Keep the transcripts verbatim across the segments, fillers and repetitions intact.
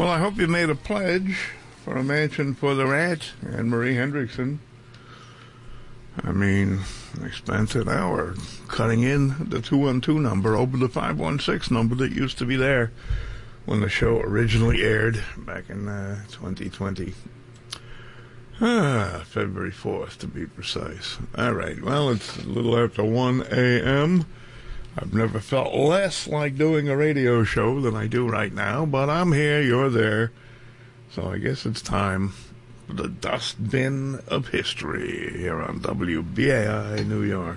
Well, I hope you made a pledge for a mansion for the rat and Marie Hendrickson. I mean, expensive now. We're cutting in the two one two number over the five one six number that used to be there when the show originally aired back in uh, twenty twenty. Ah, February fourth, to be precise. All right, well, it's a little after one a.m. I've never felt less like doing a radio show than I do right now, but I'm here, you're there, so I guess it's time for the Dustbin of History here on W B A I New York.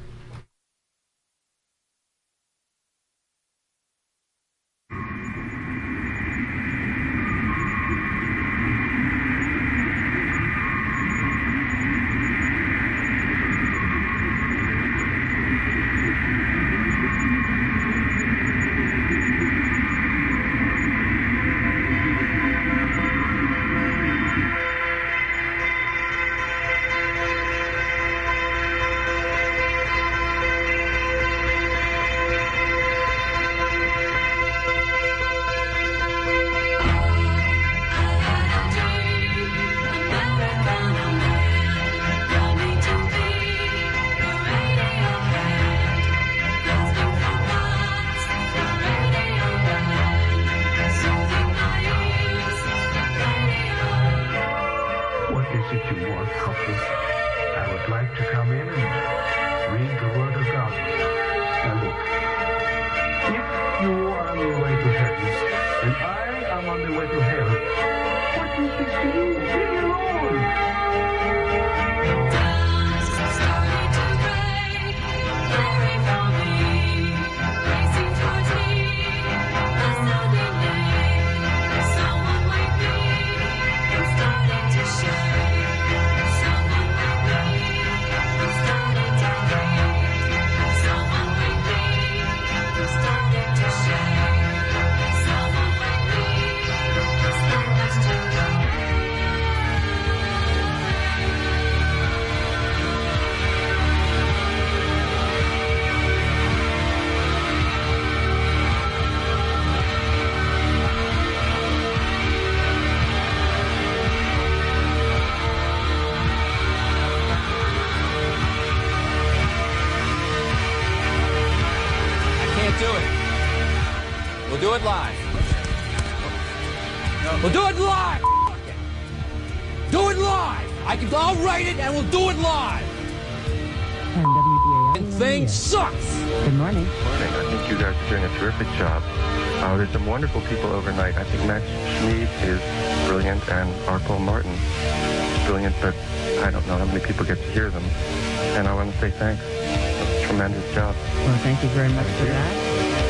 We'll do it live. Do it live. I can. I'll write it, and we'll do it live. And W B A I. And thing sucks. Good morning. Good morning. I think you guys are doing a terrific job. Uh, there's some wonderful people overnight. I think Max Schmeed is brilliant, and R. Paul Martin is brilliant, but I don't know how many people get to hear them. And I want to say thanks. It's a tremendous job. Well, thank you very much for that.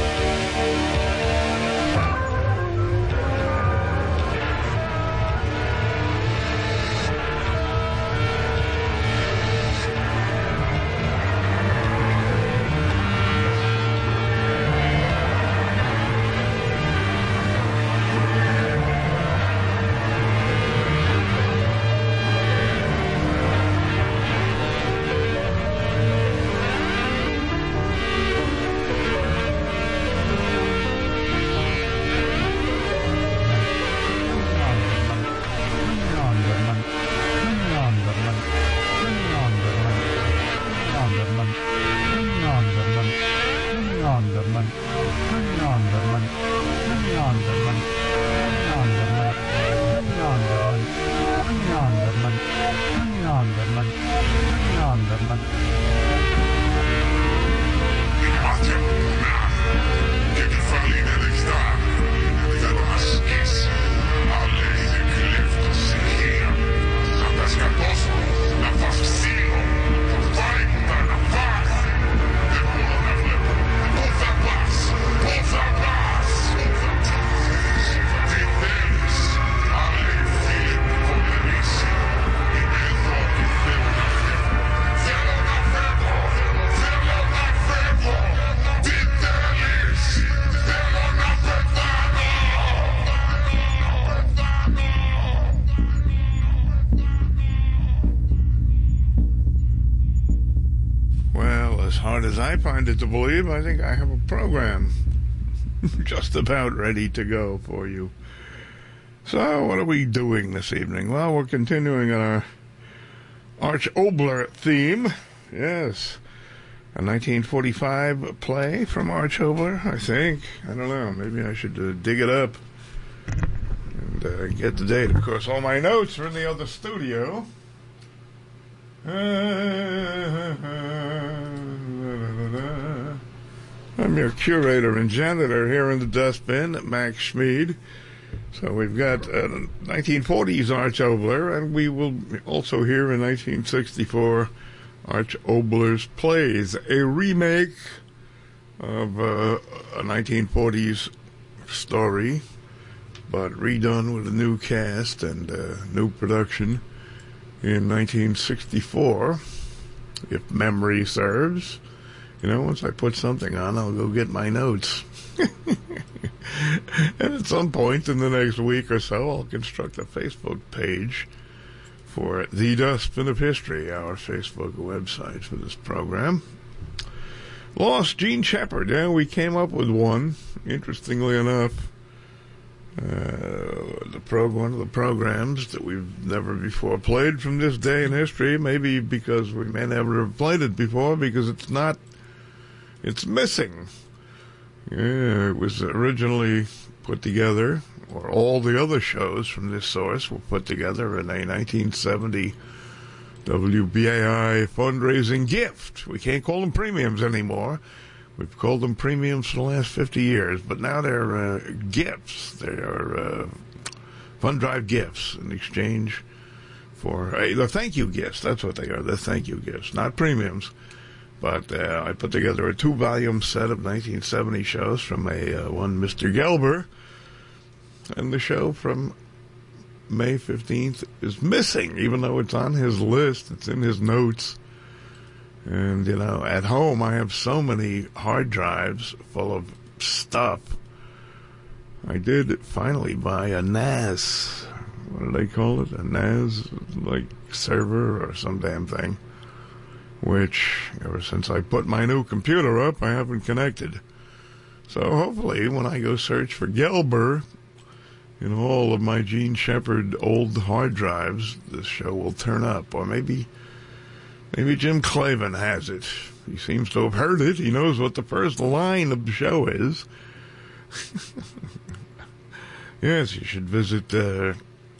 As I find it to believe, I think I have a program just about ready to go for you. So, what are we doing this evening? Well, we're continuing on our Arch Oboler theme. Yes. A nineteen forty-five play from Arch Oboler, I think. I don't know. Maybe I should uh, dig it up and uh, get the date. Of course, all my notes are in the other studio. I'm your curator and janitor here in the dustbin, Max Schmid. So we've got uh, nineteen forties Arch Oboler, and we will also hear in nineteen sixty-four Arch Oboler's Plays, a remake of uh, a nineteen forties story, but redone with a new cast and uh, new production in nineteen sixty-four, if memory serves. You know, once I put something on, I'll go get my notes. And at some point in the next week or so, I'll construct a Facebook page for The Dustbin of History, our Facebook website for this program. Lost Gene Shepard. Yeah, we came up with one, interestingly enough. Uh, the prog- one of the programs that we've never before played from this day in history, maybe because we may never have played it before, because it's not, it's missing. Yeah, it was originally put together, or all the other shows from this source were put together in a nineteen seventy W B A I fundraising gift. We can't call them premiums anymore. We've called them premiums for the last fifty years, but now they're uh, gifts. They are uh, fund drive gifts in exchange for uh, the thank you gifts. That's what they are, the thank you gifts, not premiums. But uh, I put together a two-volume set of nineteen seventy shows from a uh, one Mister Gelber, and the show from May fifteenth is missing, even though it's on his list. It's in his notes. And, you know, at home I have so many hard drives full of stuff. I did finally buy a N A S. What do they call it? A N A S, like server or some damn thing. Which, ever since I put my new computer up, I haven't connected. So hopefully when I go search for Gelber in all of my Gene Shepard old hard drives, this show will turn up. Or maybe maybe Jim Clavin has it. He seems to have heard it. He knows what the first line of the show is. Yes, you should visit uh,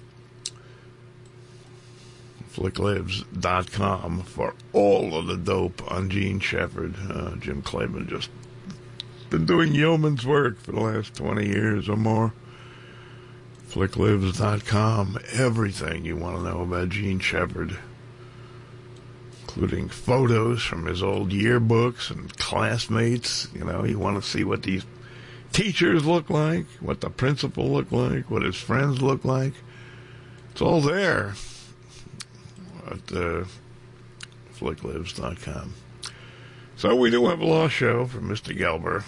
flick lives dot com for all of the dope on Gene Shepard. Uh, Jim Clavin just been doing yeoman's work for the last twenty years or more. flick lives dot com, everything you want to know about Gene Shepard, including photos from his old yearbooks and classmates. You know, you want to see what these teachers look like, what the principal look like, what his friends look like. It's all there at uh, flick lives dot com. So we do have a lost show from Mister Gelber.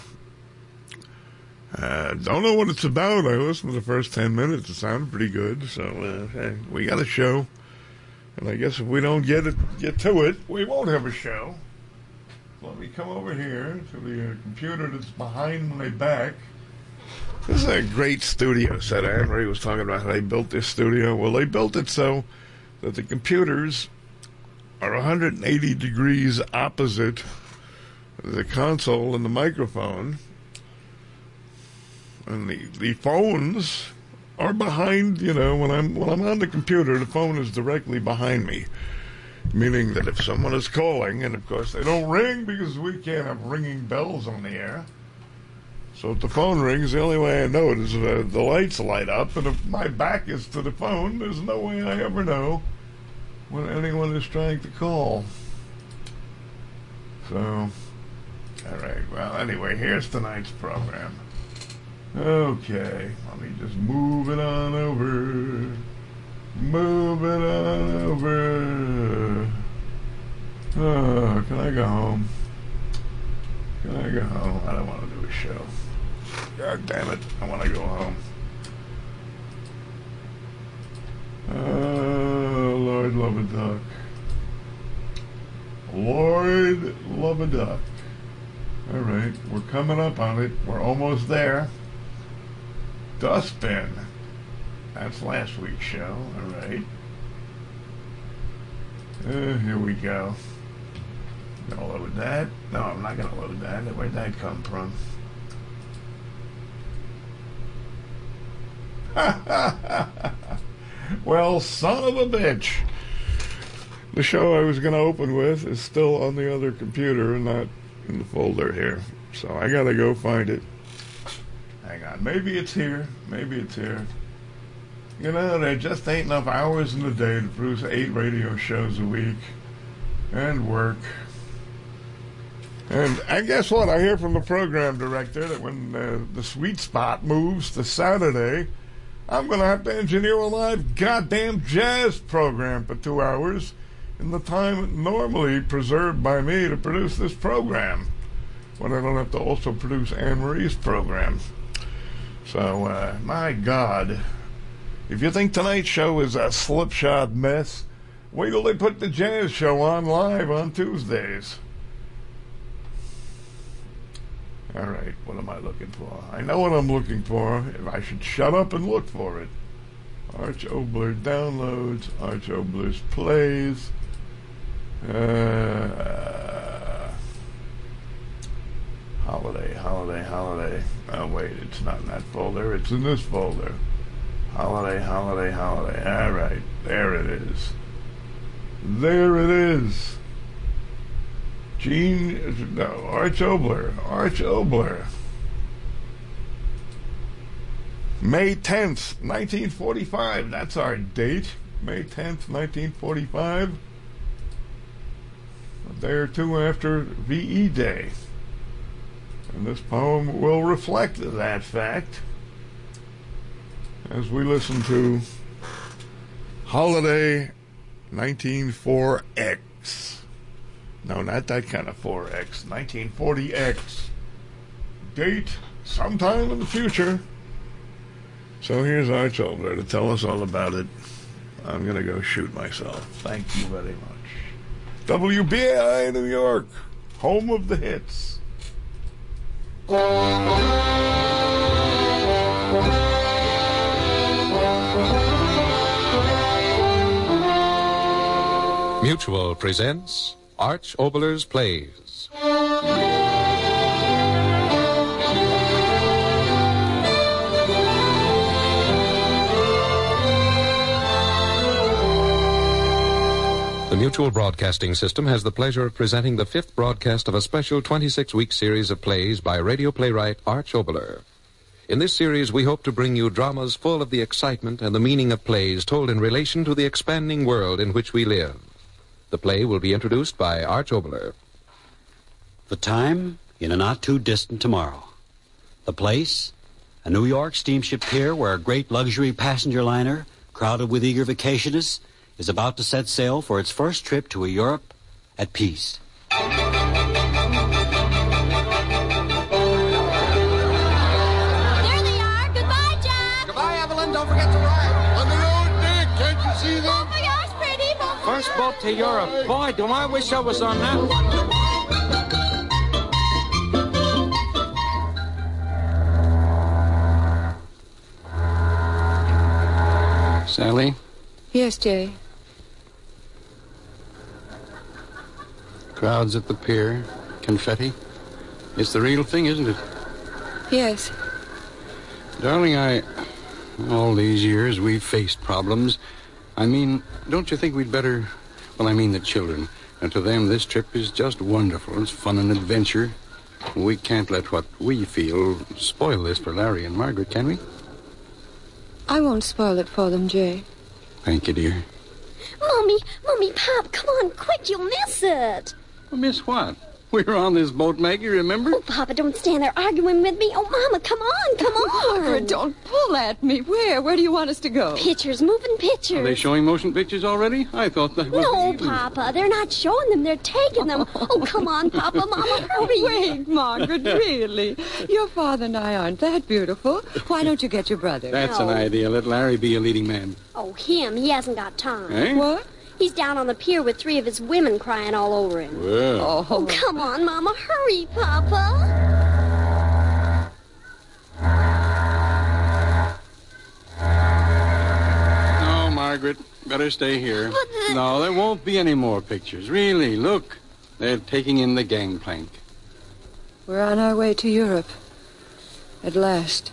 Uh, don't know what it's about. I listened to the first ten minutes. It sounded pretty good. So uh, hey, we got a show. And I guess if we don't get it, get to it, we won't have a show. Let me come over here to the uh, computer that's behind my back. This is a great studio set. Anne-Marie was talking about how they built this studio. Well, they built it so that the computers are one hundred eighty degrees opposite the console and the microphone. And the, the phones are behind, you know, when I'm when I'm on the computer, the phone is directly behind me. Meaning that if someone is calling, and of course they don't ring because we can't have ringing bells on the air. So if the phone rings, the only way I know it is uh, the lights light up, and if my back is to the phone, there's no way I ever know when anyone is trying to call. So, all right, well, anyway, here's tonight's program. Okay, let me just move it on over. Move it on over. Oh, can I go home? Can I go home? I don't want to do a show. God damn it, I want to go home. Oh, Lord love a duck. Lord love a duck. All right, we're coming up on it. We're almost there. Dustbin That's last week's show. All right. Uh, here we go. Gonna load that. No, I'm not gonna load that. Where'd that come from? Well, son of a bitch. The show I was going to open with is still on the other computer and not in the folder here. So I got to go find it. Hang on. Maybe it's here. Maybe it's here. You know, there just ain't enough hours in the day to produce eight radio shows a week and work. And I guess what? I hear from the program director that when uh, the sweet spot moves to Saturday, I'm going to have to engineer a live goddamn jazz program for two hours in the time normally preserved by me to produce this program, when I don't have to also produce Anne Marie's program. So, uh, my God, if you think tonight's show is a slipshod mess, wait till they put the jazz show on live on Tuesdays. All right, what am I looking for? I know what I'm looking for. If I should shut up and look for it. Arch Obler downloads, Arch Obler's plays. Uh, holiday, holiday, holiday. Oh, wait, it's not in that folder. It's in this folder. Holiday, holiday, holiday. All right, there it is. There it is. Gene, no, Arch Obler, Arch Obler. May tenth, nineteen forty-five, that's our date. May tenth, nineteen forty-five. A day or two after V E Day. And this poem will reflect that fact as we listen to Holiday nineteen oh four X. No, not that kind of four X. nineteen forty X. Date sometime in the future. So here's Arch Obler to tell us all about it. I'm going to go shoot myself. Thank you very much. W B A I New York, home of the hits. Mutual presents Arch Obler's Plays. The Mutual Broadcasting System has the pleasure of presenting the fifth broadcast of a special twenty-six week series of plays by radio playwright Arch Obler. In this series, we hope to bring you dramas full of the excitement and the meaning of plays told in relation to the expanding world in which we live. The play will be introduced by Arch Obler. The time, in a not-too-distant tomorrow. The place, a New York steamship pier where a great luxury passenger liner, crowded with eager vacationists, is about to set sail for its first trip to a Europe at peace. Here they are. Goodbye, Jack. Goodbye, Evelyn. Don't forget to ride. On the road, Dick. Can't you see them? Oh, my gosh, pretty. First boat to Europe. Boy, do I wish I was on that one. Sally? Yes, Jay. Crowds at the pier, confetti. It's the real thing, isn't it? Yes. Darling, I... all these years we've faced problems. I mean, don't you think we'd better... Well, I mean the children. And to them, this trip is just wonderful. It's fun and adventure. We can't let what we feel spoil this for Larry and Margaret, can we? I won't spoil it for them, Jay. Thank you, dear. Mommy, Mommy, Pop, come on, quick, you'll miss it. Well, miss what? We were on this boat, Maggie, remember? Oh, Papa, don't stand there arguing with me. Oh, Mama, come on, come on. Margaret, don't pull at me. Where? Where do you want us to go? Pictures, moving pictures. Are they showing motion pictures already? I thought that was... No, the Papa, they're not showing them. They're taking them. Oh, come on, Papa, Mama, hurry. Wait, Margaret, really? Your father and I aren't that beautiful. Why don't you get your brother? That's No. an idea. Let Larry be a leading man. Oh, him, he hasn't got time. Eh? What? He's down on the pier with three of his women crying all over him. Well... Oh, come on, Mama. Hurry, Papa. Margaret. Better stay here. No, there won't be any more pictures. Really, look. They're taking in the gangplank. We're on our way to Europe. At last.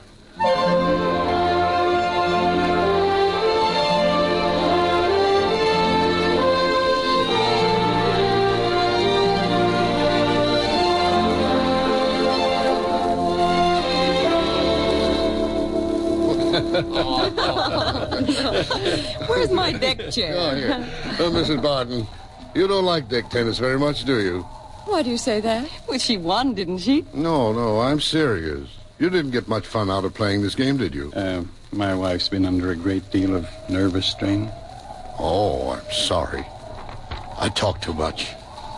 Where's my deck chair? Oh, here. Oh, Missus Barton, you don't like deck tennis very much, do you? Why do you say that? Well, she won, didn't she? No, no, I'm serious. You didn't get much fun out of playing this game, did you? Uh, my wife's been under a great deal of nervous strain. Oh, I'm sorry. I talk too much.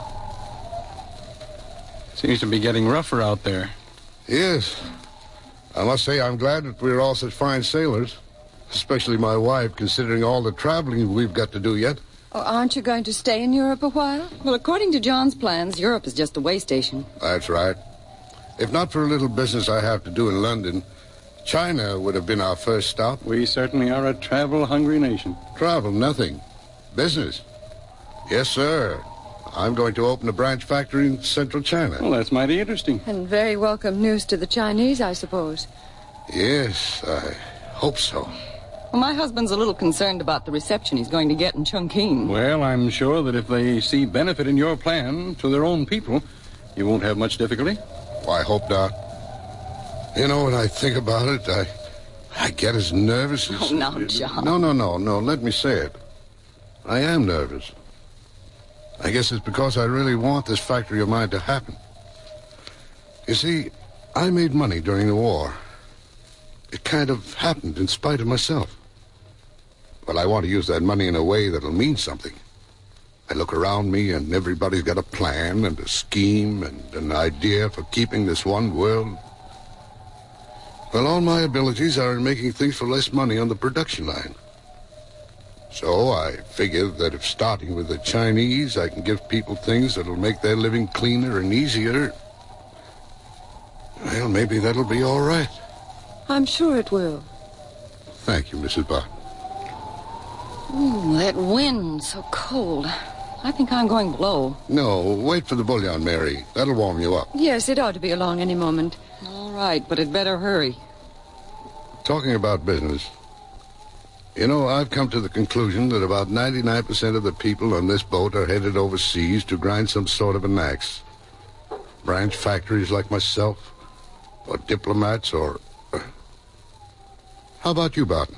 Seems to be getting rougher out there. Yes. I must say I'm glad that we're all such fine sailors. Especially my wife, considering all the traveling we've got to do yet. Oh, aren't you going to stay in Europe a while? Well, according to John's plans, Europe is just a way station. That's right. If not for a little business I have to do in London, China would have been our first stop. We certainly are a travel-hungry nation. Travel, nothing. Business. Yes, sir. I'm going to open a branch factory in central China. Well, that's mighty interesting. And very welcome news to the Chinese, I suppose. Yes, I hope so. Well, my husband's a little concerned about the reception he's going to get in Chongqing. Well, I'm sure that if they see benefit in your plan to their own people, you won't have much difficulty. Well, I hope not. You know, when I think about it, I I get as nervous as... Oh, now, John. No, no, no, no, let me say it. I am nervous. I guess it's because I really want this factory of mine to happen. You see, I made money during the war. It kind of happened in spite of myself. But I want to use that money in a way that'll mean something. I look around me and everybody's got a plan and a scheme and an idea for keeping this one world. Well, all my abilities are in making things for less money on the production line. So I figured that if starting with the Chinese, I can give people things that'll make their living cleaner and easier, well, maybe that'll be all right. I'm sure it will. Thank you, Missus Barton. Ooh, that wind, so cold. I think I'm going below. No, wait for the bouillon, Mary. That'll warm you up. Yes, it ought to be along any moment. All right, but it better hurry. Talking about business, you know, I've come to the conclusion that about ninety-nine percent of the people on this boat are headed overseas to grind some sort of an axe. Branch factories like myself, or diplomats, or... Uh, how about you, Barton?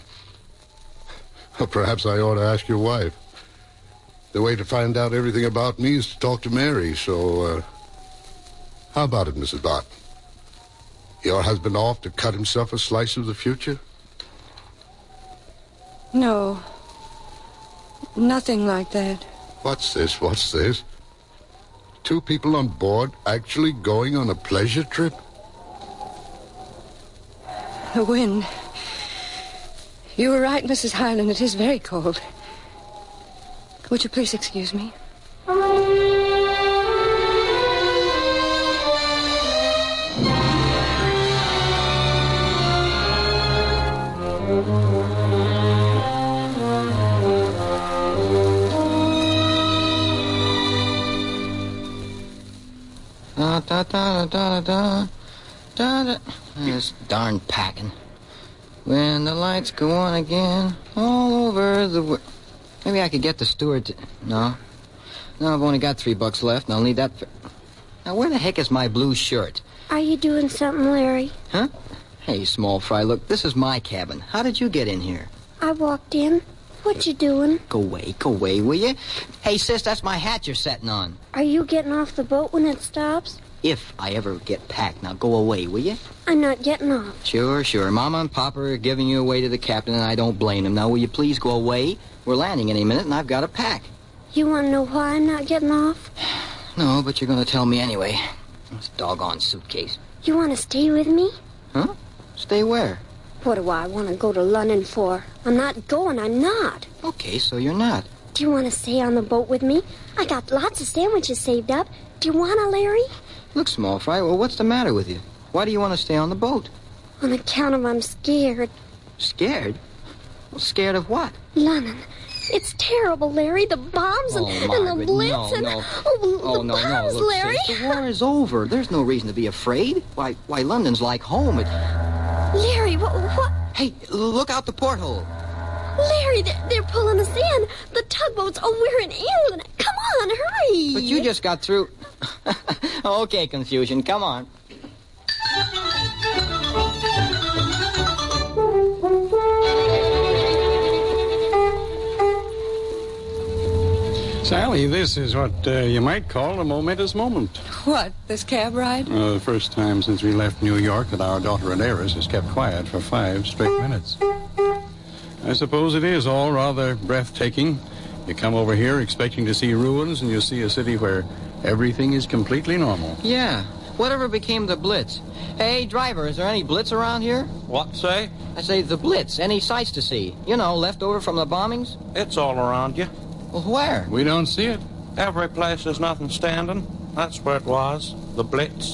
Or perhaps I ought to ask your wife. The way to find out everything about me is to talk to Mary, so, uh... how about it, Missus Barton? Your husband off to cut himself a slice of the future? No. Nothing like that. What's this? What's this? Two people on board actually going on a pleasure trip? The wind. You were right, Missus Hyland. It is very cold. Would you please excuse me? Da da da da da da da. This darn packing. When the lights go on again, all over the world. Maybe I could get the steward to... No. No, I've only got three bucks left, and I'll need that for... Now, where the heck is my blue shirt? Are you doing something, Larry? Huh? Hey, small fry, look, this is my cabin. How did you get in here? I walked in. What you doing? Go away, go away, will you? Hey, sis, that's my hat you're setting on. Are you getting off the boat when it stops? If I ever get packed. Now, go away, will you? I'm not getting off. Sure, sure. Mama and Papa are giving you away to the captain, and I don't blame them. Now, will you please go away? We're landing any minute, and I've got to pack. You want to know why I'm not getting off? No, but you're going to tell me anyway. This doggone suitcase. You want to stay with me? Huh? Stay where? What do I want to go to London for? I'm not going, I'm not. Okay, so you're not. Do you want to stay on the boat with me? I got lots of sandwiches saved up. Do you want to, Larry? Look, small fry, well, what's the matter with you? Why do you want to stay on the boat? On account of I'm scared. Scared? Scared of what? London. It's terrible, Larry. The bombs and, oh, and Margaret, the blitz no, and... no. Oh, oh the no, bombs, no. Look, Larry. sis, the war is over. There's no reason to be afraid. Why, why, London's like home. It... Larry, what, what? Hey, look out the porthole. Larry, they're, they're pulling us in. The tugboats. Oh, we're in England. Come on, hurry. But you just got through... Okay, Confusion, come on. Sally, this is what uh, you might call a momentous moment. What, this cab ride? Uh, the first time since we left New York that our daughter and heiress has kept quiet for five straight minutes. I suppose it is all rather breathtaking. You come over here expecting to see ruins, and you see a city where everything is completely normal. Yeah. Whatever became the Blitz? Hey, driver, is there any Blitz around here? What, say? I say the Blitz. Any sights to see? You know, left over from the bombings? It's all around you. Well, where? We don't see it. Every place there's nothing standing. That's where it was. The Blitz.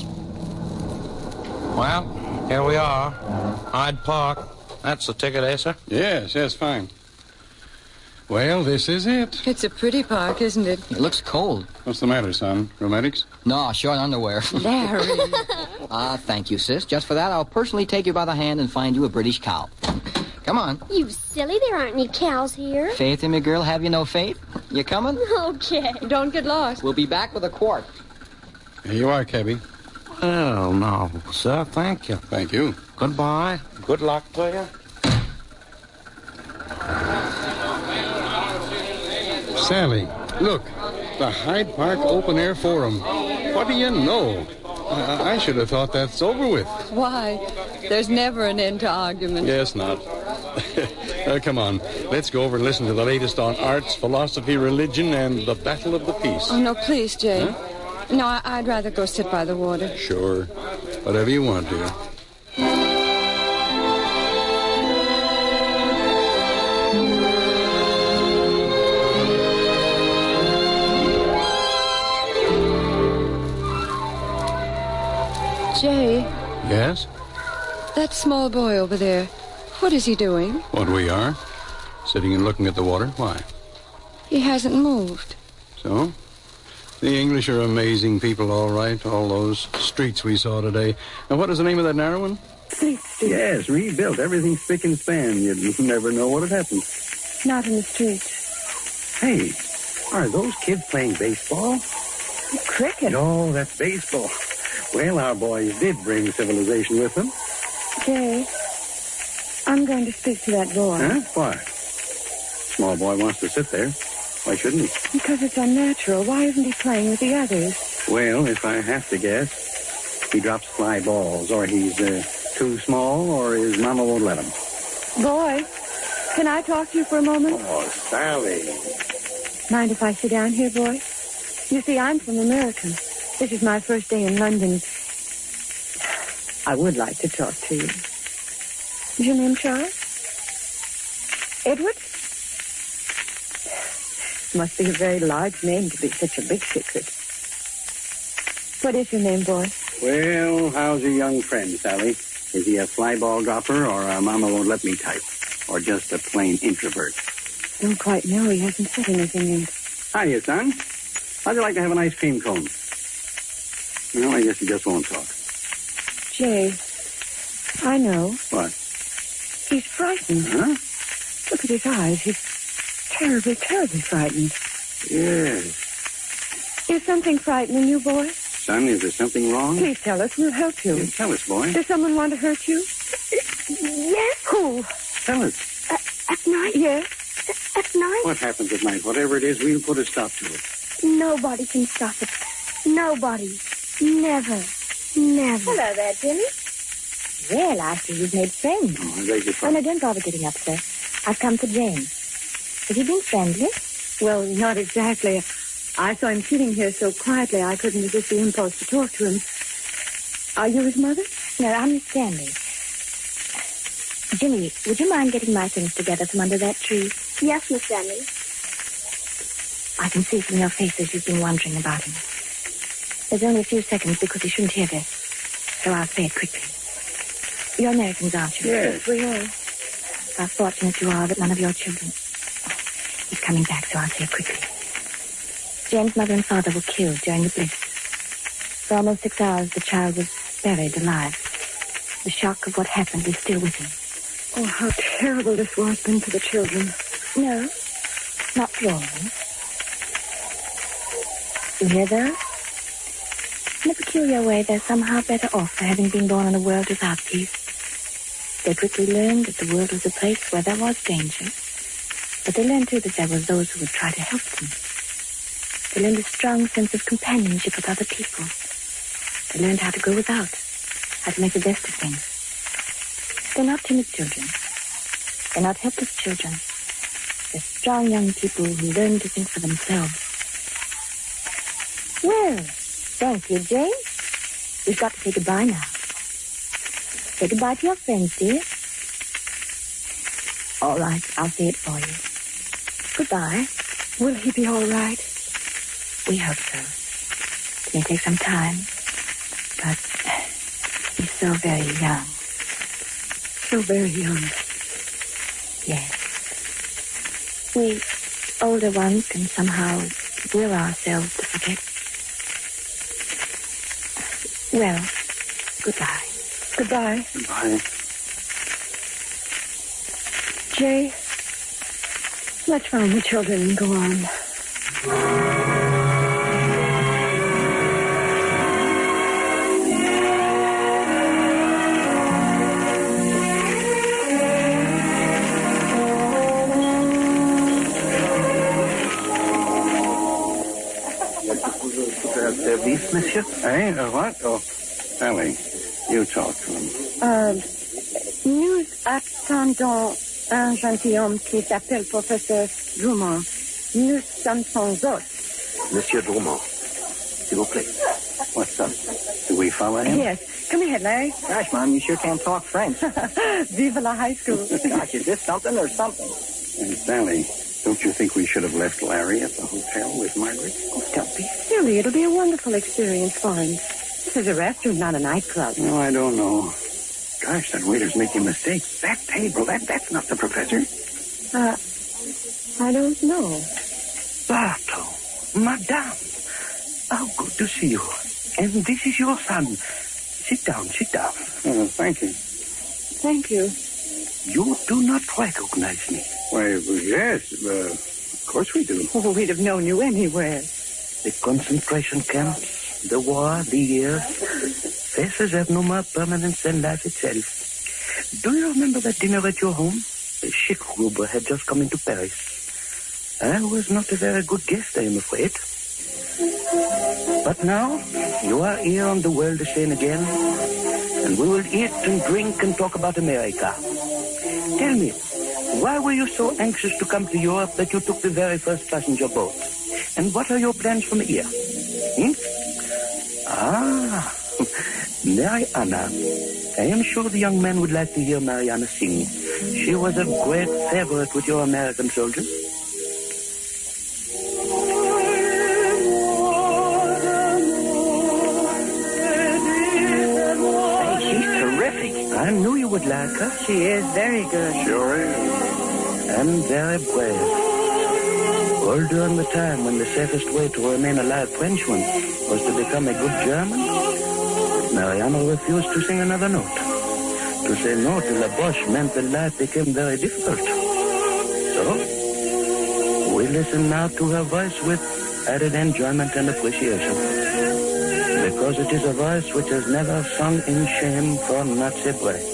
Well, here we are. Hyde Park. That's the ticket, eh, sir? Yes, yes, fine. Well, this is it. It's a pretty park, isn't it? It looks cold. What's the matter, son? Romantics? No, short underwear. Larry. Ah, uh, thank you, sis. Just for that, I'll personally take you by the hand and find you a British cow. Come on. You silly, there aren't any cows here. Faith in me, girl. Have you no faith? You coming? Okay. Don't get lost. We'll be back with a quart. Here you are, cabby. Well, no, sir, thank you. Thank you. Goodbye. Good luck to you. Sally, look. The Hyde Park Open Air Forum. What do you know? I, I should have thought that's over with. Why? There's never an end to argument. Yes, not. uh, come on. Let's go over and listen to the latest on arts, philosophy, religion, and the Battle of the Peace. Oh, no, please, Jay. Huh? No, I- I'd rather go sit by the water. Sure. Whatever you want, dear. Jay, Yes? that small boy over there, what is he doing? What we are? Sitting and looking at the water. Why? He hasn't moved. So? The English are amazing people, all right. All those streets we saw today. And what is the name of that narrow one? Yes, rebuilt. Everything spick and span. You'd never know what had happened. Not in the streets. Hey, are those kids playing baseball? Cricket. No, that's baseball. Well, our boys did bring civilization with them. Jay, I'm going to speak to that boy. Huh? Why? Small boy wants to sit there. Why shouldn't he? Because it's unnatural. Why isn't he playing with the others? Well, if I have to guess, he drops fly balls, or he's uh, too small, or his mama won't let him. Boy, can I talk to you for a moment? Oh, Sally. Mind if I sit down here, boy? You see, I'm from America. This is my first day in London. I would like to talk to you. Is your name Charles? Edward? Must be a very large name to be such a big secret. What is your name, boy? Well, how's your young friend, Sally? Is he a fly ball dropper, or a mama won't let me type? Or just a plain introvert? Don't quite know. He hasn't said anything yet. Hiya, son. How'd you like to have an ice cream cone? Well, I guess he just won't talk. Jay, I know. What? He's frightened. Huh? Look at his eyes. He's terribly, terribly frightened. Yes. Is something frightening you, boy? Son, is there something wrong? Please tell us. We'll help you. Yeah, tell us, boy. Does someone want to hurt you? Yes. Who? Tell us. Uh, at night? Yes. At night? What happens at night? Whatever it is, we'll put a stop to it. Nobody can stop it. Nobody. Never. Never. Hello there, Jimmy. Well, I see you've made friends. Oh, I beg your Oh, pardon. no, don't bother getting up, sir. I've come for James. Has he been friendly? Well, not exactly. I saw him sitting here so quietly I couldn't resist the impulse to talk to him. Are you his mother? No, I'm Miss Stanley. Jimmy, would you mind getting my things together from under that tree? Yes, Miss Stanley. I can see from your faces you've been wondering about him. There's only a few seconds because he shouldn't hear this, so I'll say it quickly. You're Americans, aren't you? Yes. We are. how fortunate you are that none of your children... He's coming back, so I'll say it quickly. Jane's mother and father were killed during the blitz. For almost six hours, the child was buried alive. The shock of what happened is still with him. Oh, how terrible this war has been for the children. No, not for all of them. You hear those? In a peculiar way, they're somehow better off for having been born in a world without peace. They quickly learned that the world was a place where there was danger. But they learned, too, that there were those who would try to help them. They learned a strong sense of companionship with other people. They learned how to go without, how to make the best of things. They're not timid children. They're not helpless children. They're strong young people who learn to think for themselves. Well, thank you, Jane. We've got to say goodbye now. Say goodbye to your friends, dear. All right, I'll say it for you. Goodbye. Will he be all right? We hope so. It may take some time, but he's so very young. So very young. Yes. We older ones can somehow will ourselves to forget. Well, goodbye. Goodbye. Goodbye. Jay, let's find the children and go on. Service, monsieur? Eh? Uh, what? Oh, Ellie, you talk to him. Euh, nous attendons un gentilhomme qui s'appelle Professeur Drummond. Nous sommes son hôte. Monsieur Drummond, s'il vous plaît. What's up? Do we follow him? Yes. Come ahead, Larry. Gosh, Mom, you sure can't talk French. Viva la high school. Gosh, is this something or something? And Sally, don't you think we should have left Larry at the hotel with Margaret? Oh, don't be silly. It'll be a wonderful experience for him. This is a restaurant, not a nightclub. No, I don't know. Gosh, that waiter's making mistakes. That table, that that's not the professor. Uh, I don't know. Barto, Madame. How good to see you. And this is your son. Sit down, sit down. Oh, thank you. Thank you. You do not recognize me. Why, yes, uh, of course we do. Oh, we'd have known you anywhere. The concentration camps, the war, the years. Faces have no more permanence than life itself. Do you remember that dinner at your home? Sheikh Gruber had just come into Paris. I was not a very good guest, I am afraid. But now, you are here on the world scene again, and we will eat and drink and talk about America. Tell me, why were you so anxious to come to Europe that you took the very first passenger boat? And what are your plans from here? Hmm? Ah, Mariana. I am sure the young man would like to hear Mariana sing. She was a great favorite with your American soldiers. Hey, she's terrific. I knew you would like her. She is very good. Sure is. And very brave. All during the time when the safest way to remain a live Frenchman was to become a good German, Mariana refused to sing another note. To say no to La Boche meant that life became very difficult. So, we listen now to her voice with added enjoyment and appreciation. Because it is a voice which has never sung in shame for Nazi breath.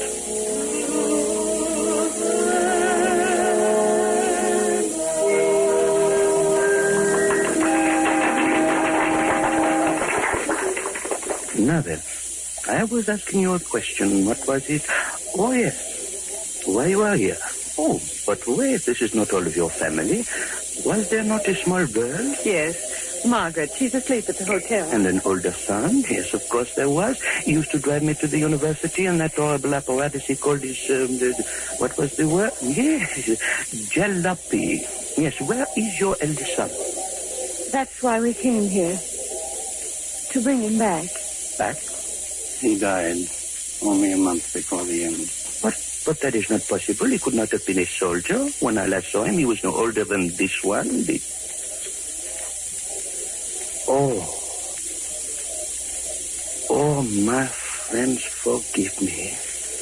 Now then, I was asking you a question. What was it? Oh, yes. Why you are here? Oh, but wait, this is not all of your family. Was there not a small girl? Yes, Margaret. She's asleep at the hotel. And an older son? Yes, of course there was. He used to drive me to the university in that horrible apparatus he called his, um, the, what was the word? Yes, jalopy. Yes, where is your eldest son? That's why we came here. To bring him back. Back? He died only a month before the end. But But that is not possible. He could not have been a soldier. When I last saw him, he was no older than this one. The... Oh. Oh, my friends, forgive me.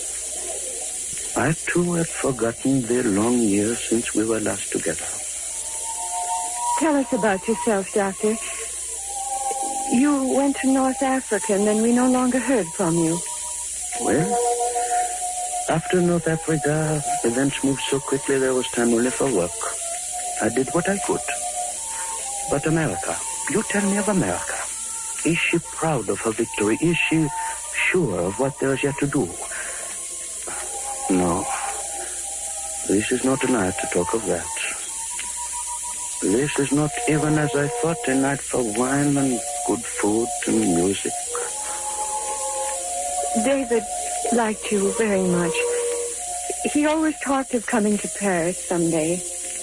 I, too, have forgotten the long years since we were last together. Tell us about yourself, Doctor. You went to North Africa, and then we no longer heard from you. Well, after North Africa, events moved so quickly there was time only for work. I did what I could. But America, you tell me of America. Is she proud of her victory? Is she sure of what there is yet to do? No. This is not a night to talk of that. This is not even as I thought a night for wine and good food and music. David liked you very much. He always talked of coming to Paris someday.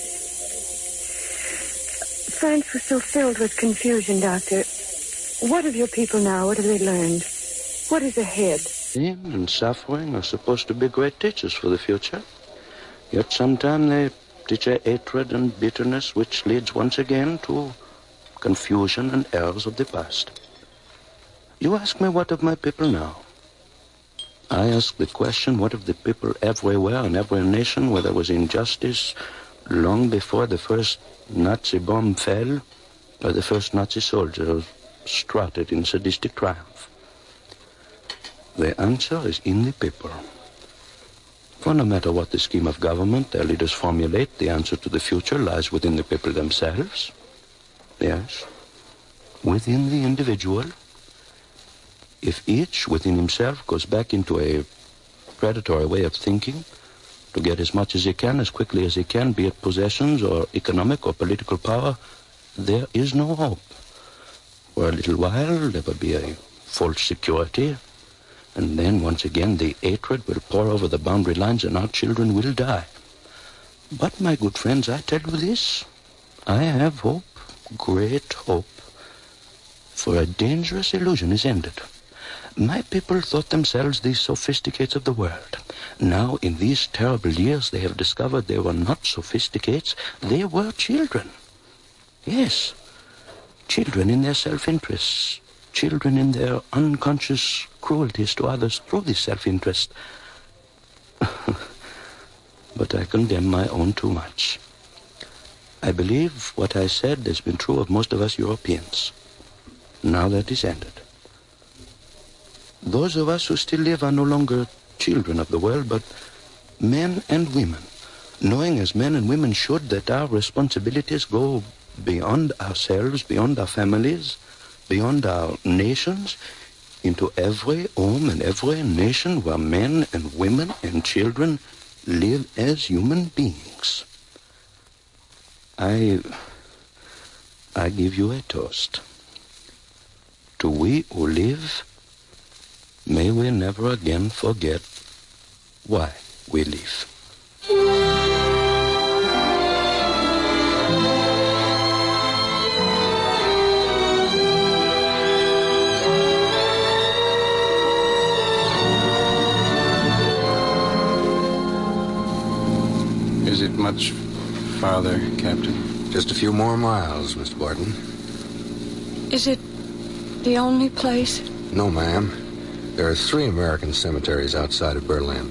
France was so filled with confusion, Doctor. What of your people now? What have they learned? What is ahead? Pain and suffering are supposed to be great teachers for the future. Yet sometimes they teach a hatred and bitterness which leads once again to confusion and errors of the past. You ask me what of my people now? I ask the question, what of the people everywhere in every nation where there was injustice long before the first Nazi bomb fell or the first Nazi soldier strutted in sadistic triumph? The answer is in the people. For no matter what the scheme of government their leaders formulate, the answer to the future lies within the people themselves. Yes, within the individual. If each within himself goes back into a predatory way of thinking to get as much as he can, as quickly as he can, be it possessions or economic or political power, there is no hope. For a little while, there will be a false security, and then once again the hatred will pour over the boundary lines and our children will die. But, my good friends, I tell you this, I have hope, great hope, for a dangerous illusion is ended. My people thought themselves the sophisticates of the world. Now, in these terrible years, they have discovered they were not sophisticates, they were children. Yes, children in their self-interests, children in their unconscious cruelties to others through this self-interest. But I condemn my own too much. I believe what I said has been true of most of us Europeans. Now that is ended. Those of us who still live are no longer children of the world, but men and women, knowing as men and women should that our responsibilities go beyond ourselves, beyond our families, beyond our nations, into every home and every nation where men and women and children live as human beings. I, I give you a toast. To we who live, may we never again forget why we live. Is it much farther, Captain? Just a few more miles, Mister Barton. Is it the only place? No, ma'am. There are three American cemeteries outside of Berlin.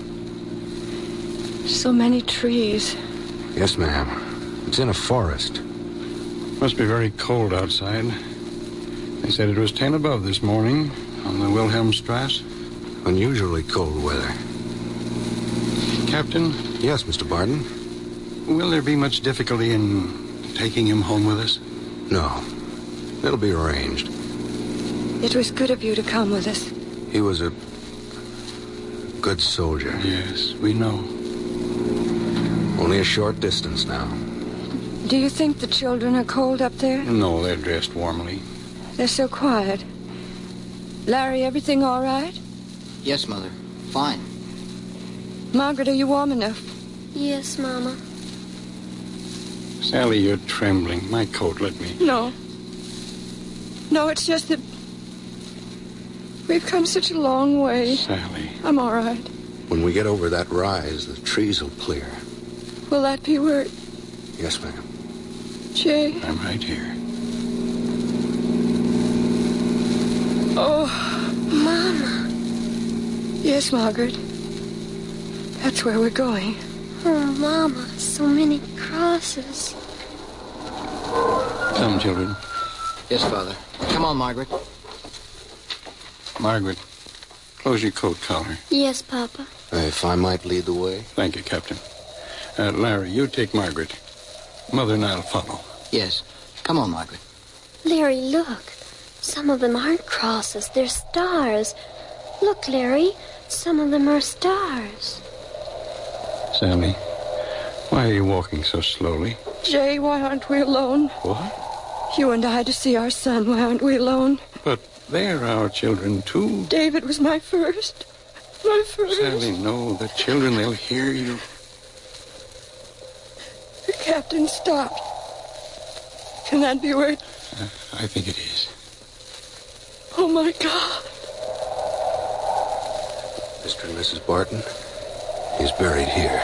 So many trees. Yes, ma'am. It's in a forest. Must be very cold outside. They said it was ten above this morning on the Wilhelmstrasse. Unusually cold weather. Captain? Yes, Mister Barton? Will there be much difficulty in taking him home with us? No. It'll be arranged. It was good of you to come with us. He was a good soldier. Yes, we know. Only a short distance now. Do you think the children are cold up there? No, they're dressed warmly. They're so quiet. Larry, everything all right? Yes, Mother. Fine. Margaret, are you warm enough? Yes, Mama. Sally, you're trembling. My coat, let me. No. No, it's just that we've come such a long way. Sally. I'm all right. When we get over that rise, the trees will clear. Will that be word? Yes, ma'am. Jay? I'm right here. Oh, Mama. yes, Margaret. That's where we're going. Oh, Mama, so many crosses. Come, children. Yes, Father. Come on, Margaret. Margaret, close your coat collar. Yes, Papa. If I might lead the way. Thank you, Captain. Uh, Larry, you take Margaret. Mother and I'll follow. Yes. Come on, Margaret. Larry, look. Some of them aren't crosses. They're stars. Look, Larry. Some of them are stars. Sally, why are you walking so slowly? Jay, why aren't we alone? What? You and I to see our son. Why aren't we alone? But they're our children, too. David was my first. My first. Sally, no. The children, they'll hear you. The captain stopped. Can that be word? Uh, I think it is. Oh, my God. Mister and Missus Barton, he's buried here.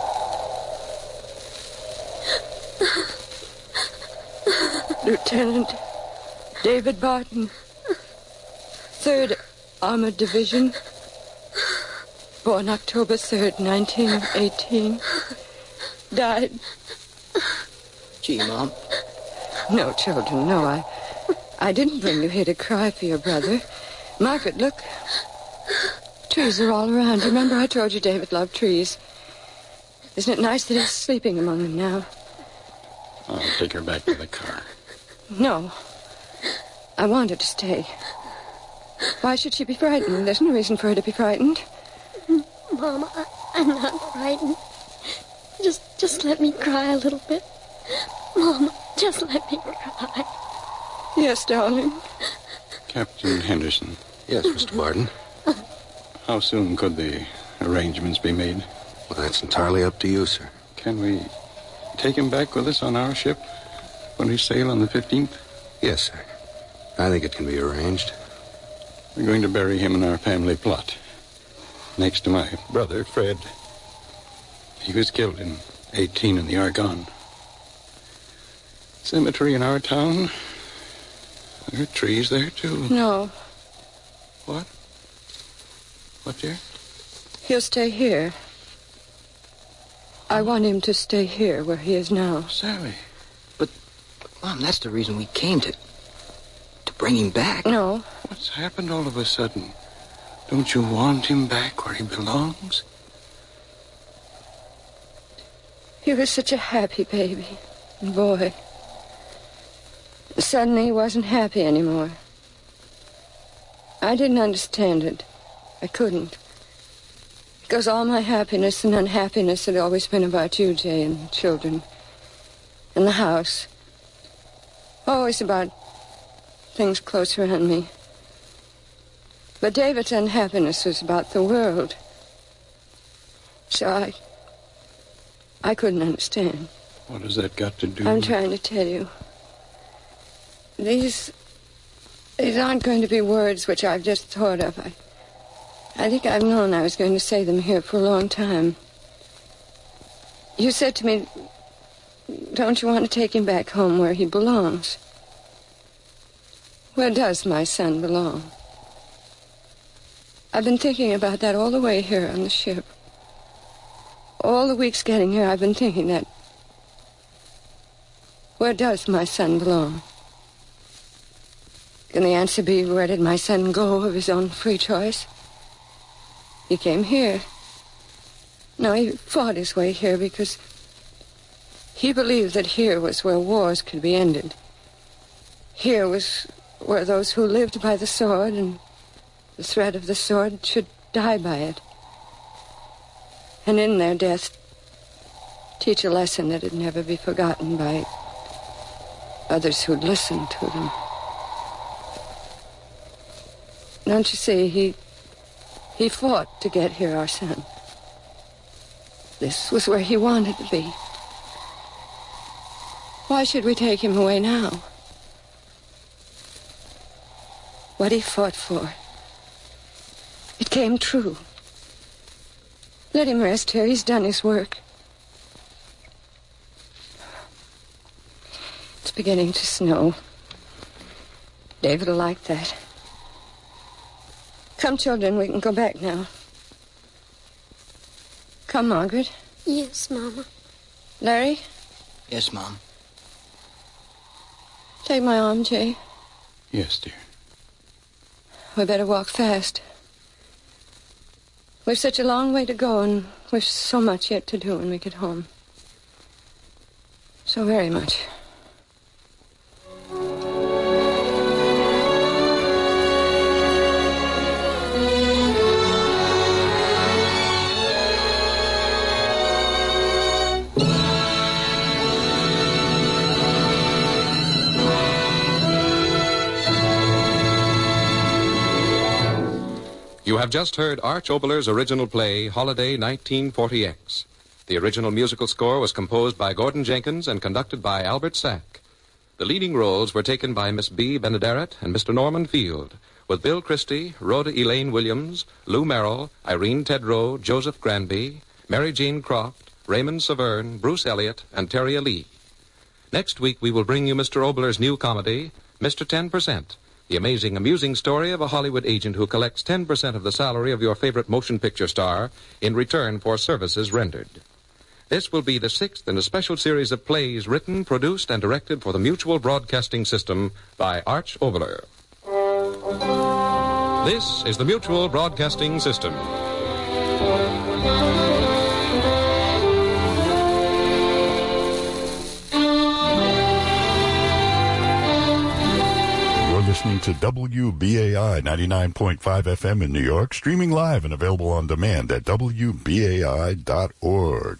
Lieutenant David Barton, third Armored Division, born October third, nineteen eighteen, died. Gee, Mom. No, children, no, I, I didn't bring you here to cry for your brother. Margaret, look. Trees are all around. Remember I told you David loved trees. Isn't it nice that he's sleeping among them now? I'll take her back to the car. No. I want her to stay. Why should she be frightened? There's no reason for her to be frightened. Mama, I, I'm not frightened. Just, just let me cry a little bit. Mama, just let me cry. Yes, darling. Captain Henderson. Yes, Mister Barton. How soon could the arrangements be made? Well, that's entirely up to you, sir. Can we take him back with us on our ship when we sail on the fifteenth? Yes, sir. I think it can be arranged. We're going to bury him in our family plot, next to my brother, Fred. He was killed in eighteen in the Argonne. Cemetery in our town. There are trees there, too. No. What? What, dear? He'll stay here. I want him to stay here where he is now. Sally. But, but, Mom, that's the reason we came to... to bring him back. No. What's happened all of a sudden? Don't you want him back where he belongs? He was such a happy baby and boy. Suddenly he wasn't happy anymore. I didn't understand it. I couldn't. Because all my happiness and unhappiness had always been about you, Jay, and the children. And the house. Always about things close around me. But David's unhappiness was about the world. So I... I couldn't understand. What has that got to do I'm with... trying to tell you. These... These aren't going to be words which I've just thought of. I... I think I've known I was going to say them here for a long time. You said to me, don't you want to take him back home where he belongs? Where does my son belong? I've been thinking about that all the way here on the ship. All the weeks getting here, I've been thinking that. Where does my son belong? Can the answer be, where did my son go of his own free choice? He came here. No, he fought his way here because he believed that here was where wars could be ended. Here was where those who lived by the sword and the threat of the sword should die by it. And in their death, teach a lesson that would never be forgotten by others who'd listen to them. Don't you see, he... He fought to get here, our son. This was where he wanted to be. Why should we take him away now? What he fought for, it came true. Let him rest here. He's done his work. It's beginning to snow. David will like that. Come, children, we can go back now. Come, Margaret. Yes, Mama. Larry? Yes, Mom. Take my arm, Jay. Yes, dear. We better walk fast. We've such a long way to go, and we've so much yet to do when we get home. So very much. You have just heard Arch Oboler's original play, Holiday nineteen forty X. The original musical score was composed by Gordon Jenkins and conducted by Albert Sack. The leading roles were taken by Miss B. Benaderet and Mister Norman Field, with Bill Christie, Rhoda Elaine Williams, Lou Merrill, Irene Tedrow, Joseph Granby, Mary Jean Croft, Raymond Severn, Bruce Elliott, and Terry Lee. Next week, we will bring you Mister Oboler's new comedy, Mister ten percent. The amazing, amusing story of a Hollywood agent who collects ten percent of the salary of your favorite motion picture star in return for services rendered. This will be the sixth in a special series of plays written, produced, and directed for the Mutual Broadcasting System by Arch Oboler. This is the Mutual Broadcasting System. Listening to W B A I ninety-nine point five F M in New York, streaming live and available on demand at W B A I dot org.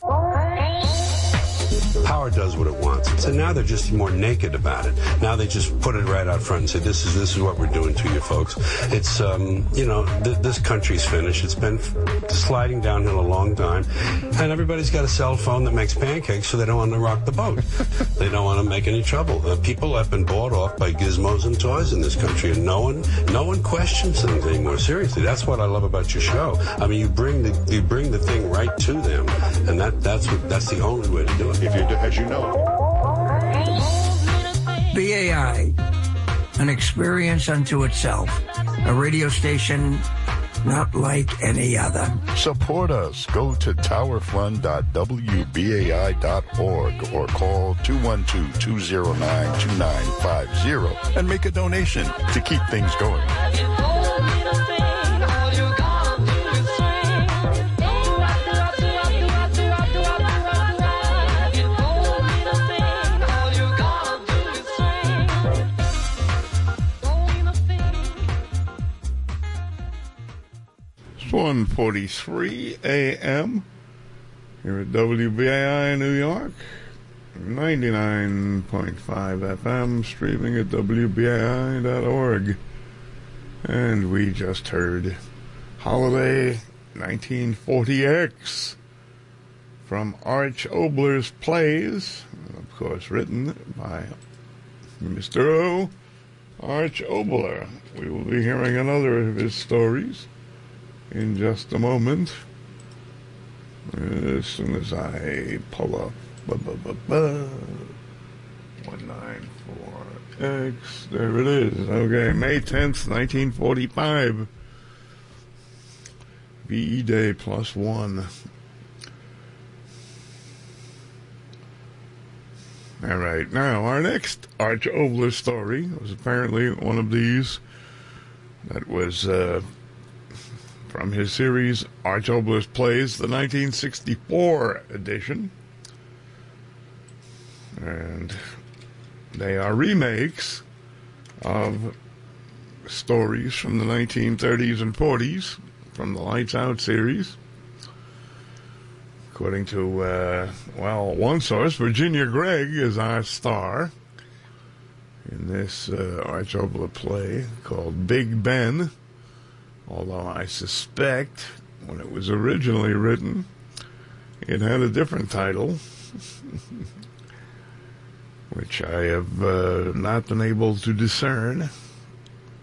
Power does what it wants. So now they're just more naked about it. Now they just put it right out front and say, this is this is what we're doing to you folks. It's, um, you know, th- this country's finished. It's been f- sliding downhill a long time. And everybody's got a cell phone that makes pancakes, so they don't want to rock the boat. They don't want to make any trouble. Uh, people have been bought off by gizmos and toys in this country, and no one no one questions things anymore. Seriously, that's what I love about your show. I mean, you bring the you bring the thing right to them, and that that's what, that's the only way to do it. If you do, as you know. B A I, an experience unto itself. A radio station not like any other. Support us. Go to tower fund dot W B A I dot org or call two one two, two zero nine, two nine five zero and make a donation to keep things going. one forty-three A M here at W B A I New York, ninety-nine point five F M, streaming at W B A I dot org. And we just heard Holiday nineteen forty X from Arch Oboler's plays, of course written by Mister O. Arch Oboler. We will be hearing another of his stories in just a moment, as soon as I pull up one ninety-four X. There it is. Okay, May tenth, nineteen forty-five. V E Day plus one. All right, now our next Arch Oboler story was apparently one of these that was uh, from his series Arch Oboler's Plays, the nineteen sixty-four edition. And they are remakes of stories from the nineteen thirties and forties from the Lights Out series. According to, uh, well, one source, Virginia Gregg is our star in this uh, Arch Oboler play called Big Ben. Although I suspect when it was originally written, it had a different title, which I have uh, not been able to discern.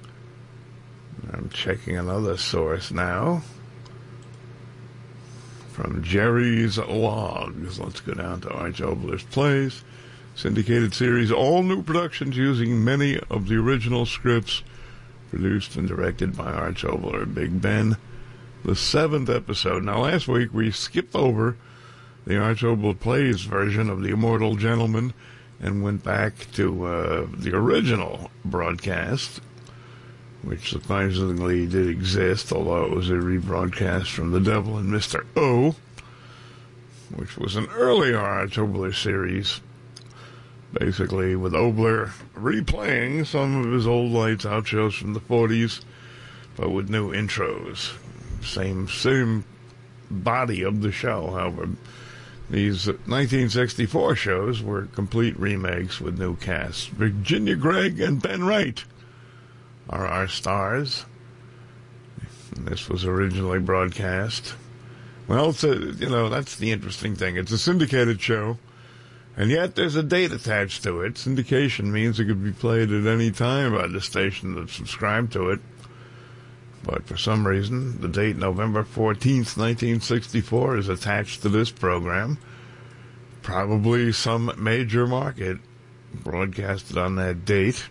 I'm checking another source now from Jerry's Logs. Let's go down to Arch Obler's Plays. Syndicated series, all new productions using many of the original scripts, produced and directed by Arch Obler. Big Ben, the seventh episode. Now, last week we skipped over the Arch Obler Plays version of The Immortal Gentleman and went back to uh, the original broadcast, which surprisingly did exist, although it was a rebroadcast from The Devil and Mister O, which was an earlier Arch Obler series, basically with Obler replaying some of his old Lights Out shows from the forties, but with new intros. Same, same body of the show, however. These nineteen sixty-four shows were complete remakes with new casts. Virginia Gregg and Ben Wright are our stars. And this was originally broadcast. Well, it's a, you know, that's the interesting thing. It's a syndicated show, and yet there's a date attached to it. Syndication means it could be played at any time by the station that subscribed to it. But for some reason, the date November fourteenth, nineteen sixty-four is attached to this program. Probably some major market broadcasted on that date.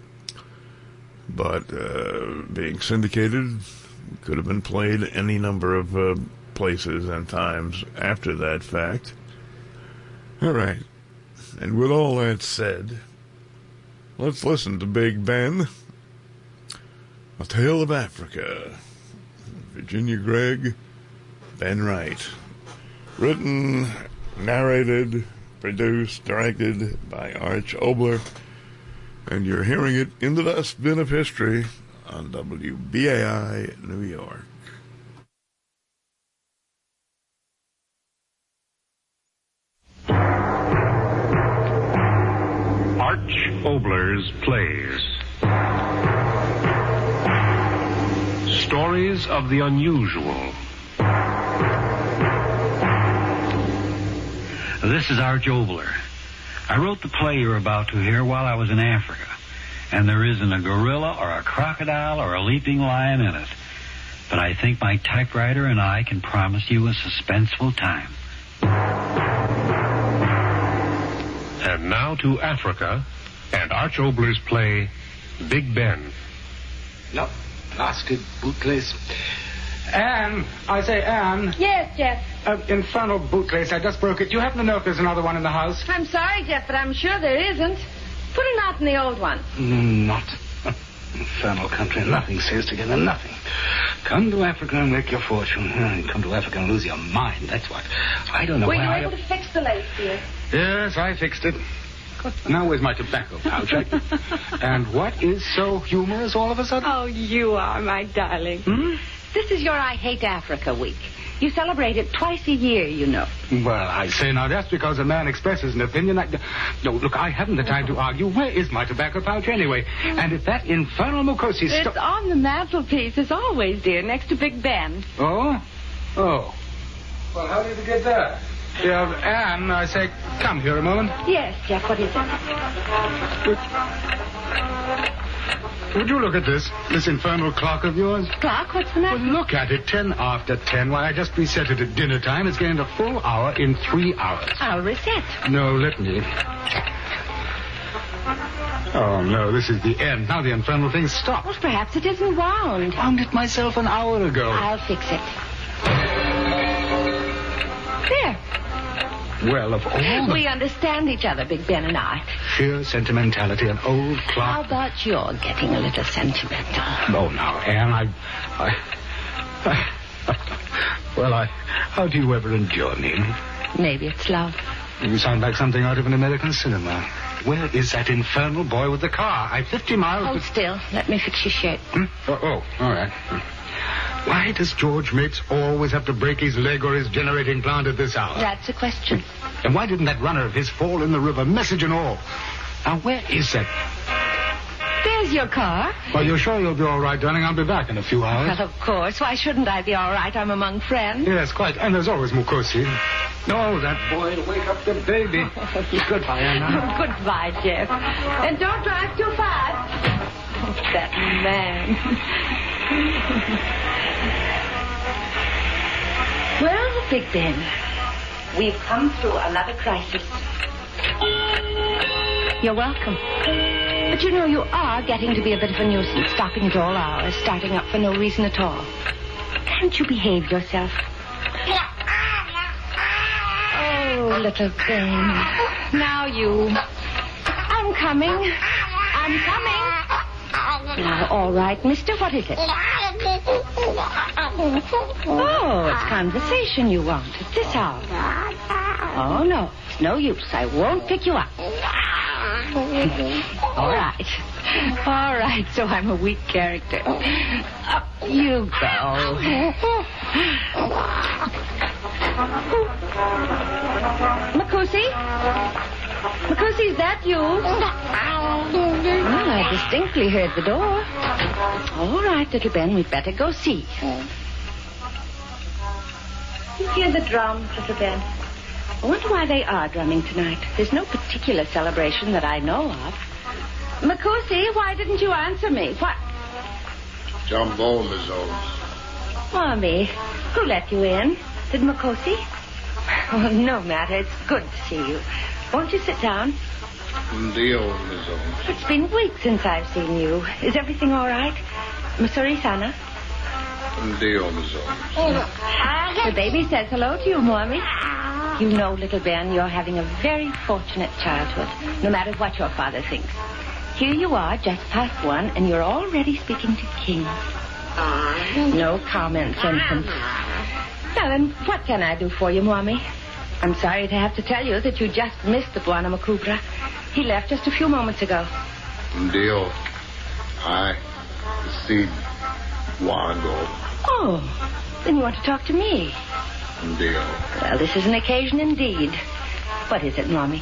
But uh, being syndicated, could have been played any number of uh, places and times after that fact. All right. And with all that said, let's listen to Big Ben, A Tale of Africa. Virginia Gregg, Ben Wright. Written, narrated, produced, directed by Arch Obler. And you're hearing it in the Dustbin of History on W B A I New York. Arch Obler's Plays. Stories of the unusual. This is Arch Obler. I wrote the play you're about to hear while I was in Africa, and there isn't a gorilla or a crocodile or a leaping lion in it. But I think my typewriter and I can promise you a suspenseful time. And now to Africa and Arch Obler's play, Big Ben. No, blasted bootlace. Anne, I say, Anne. Yes, Jeff. Uh, infernal bootlace, I just broke it. Do you happen to know if there's another one in the house? I'm sorry, Jeff, but I'm sure there isn't. Put a knot in the old one. Mm, not. Infernal country, nothing says together, nothing. Come to Africa and make your fortune. Come to Africa and lose your mind, that's what. I don't know Were why you I... able to fix the lace, dear? Yes, I fixed it. Now where's my tobacco pouch? I... And what is so humorous all of a sudden? Oh, you are, my darling. Hmm? This is your I Hate Africa week. You celebrate it twice a year, you know. Well, I say now, that's because a man expresses an opinion. I... No, look, I haven't the time to argue. Where is my tobacco pouch anyway? And if that infernal Mukosi... It's sto- on the mantelpiece, as always, dear, next to Big Ben. Oh? Oh. Well, how did you get that? Yeah, Anne, I say, come here a moment. Yes, Jeff, what is it? Would you look at this, this infernal clock of yours? Clock? What's the matter? Well, look at it, ten after ten. Why, I just reset it at dinner time. It's gained a full hour in three hours. I'll reset. No, let me. Oh, no, this is the end. Now the infernal thing stopped. Well, perhaps it isn't wound. Wound it myself an hour ago. I'll fix it. There. Well, of all the... We understand each other, Big Ben and I. Sheer sentimentality, an old How clock. about your getting a little sentimental? Oh, now, Anne, I... I... Well, I... How do you ever endure me? Maybe it's love. You sound like something out of an American cinema. Where is that infernal boy with the car? I'm fifty miles... Hold still. Let me fix your shirt. Hmm? Oh, oh, all right. Why does George Mapes always have to break his leg or his generating plant at this hour? That's a question. And why didn't that runner of his fall in the river, message and all? Now, where is that? There's your car. Well, you're sure you'll be all right, darling? I'll be back in a few hours. Well, of course. Why shouldn't I be all right? I'm among friends. Yes, quite. And there's always Mukosi. Oh, that boy will wake up the baby. Goodbye, Anna. Goodbye, Jeff. And don't drive too fast. Oh, that man. Well, Big Ben, we've come through another crisis. You're welcome. But you know, you are getting to be a bit of a nuisance, stopping at all hours, starting up for no reason at all. Can't you behave yourself? Oh, little Ben. Now you. I'm coming. I'm coming. Now, all right, mister, what is it? Oh, it's conversation you want at this hour. Oh, no, it's no use. I won't pick you up. All right. All right, so I'm a weak character. Up you go. Makusi? Makusi, is that you? Well, I distinctly heard the door. All right, little Ben, we'd better go see. You hear the drums, little Ben? I wonder why they are drumming tonight. There's no particular celebration that I know of. Makusi, why didn't you answer me? What? Jumbo, Miss Owens. Mommy, who let you in? Did Makusi? Oh, no matter. It's good to see you. Won't you sit down? Dio, Miss Owens. It's been weeks since I've seen you. Is everything all right? Missouri Sana? Dio, Miss Owens. The baby says hello to you, Mommy. You know, little Ben, you're having a very fortunate childhood, no matter what your father thinks. Here you are, just past one, and you're already speaking to kings. No comments, infant. Now then, what can I do for you, Mommy? I'm sorry to have to tell you that you just missed the Bwana Makubra. He left just a few moments ago. Dio, I see Wando. Oh, then you want to talk to me? Dio. Well, this is an occasion indeed. What is it, Mommy?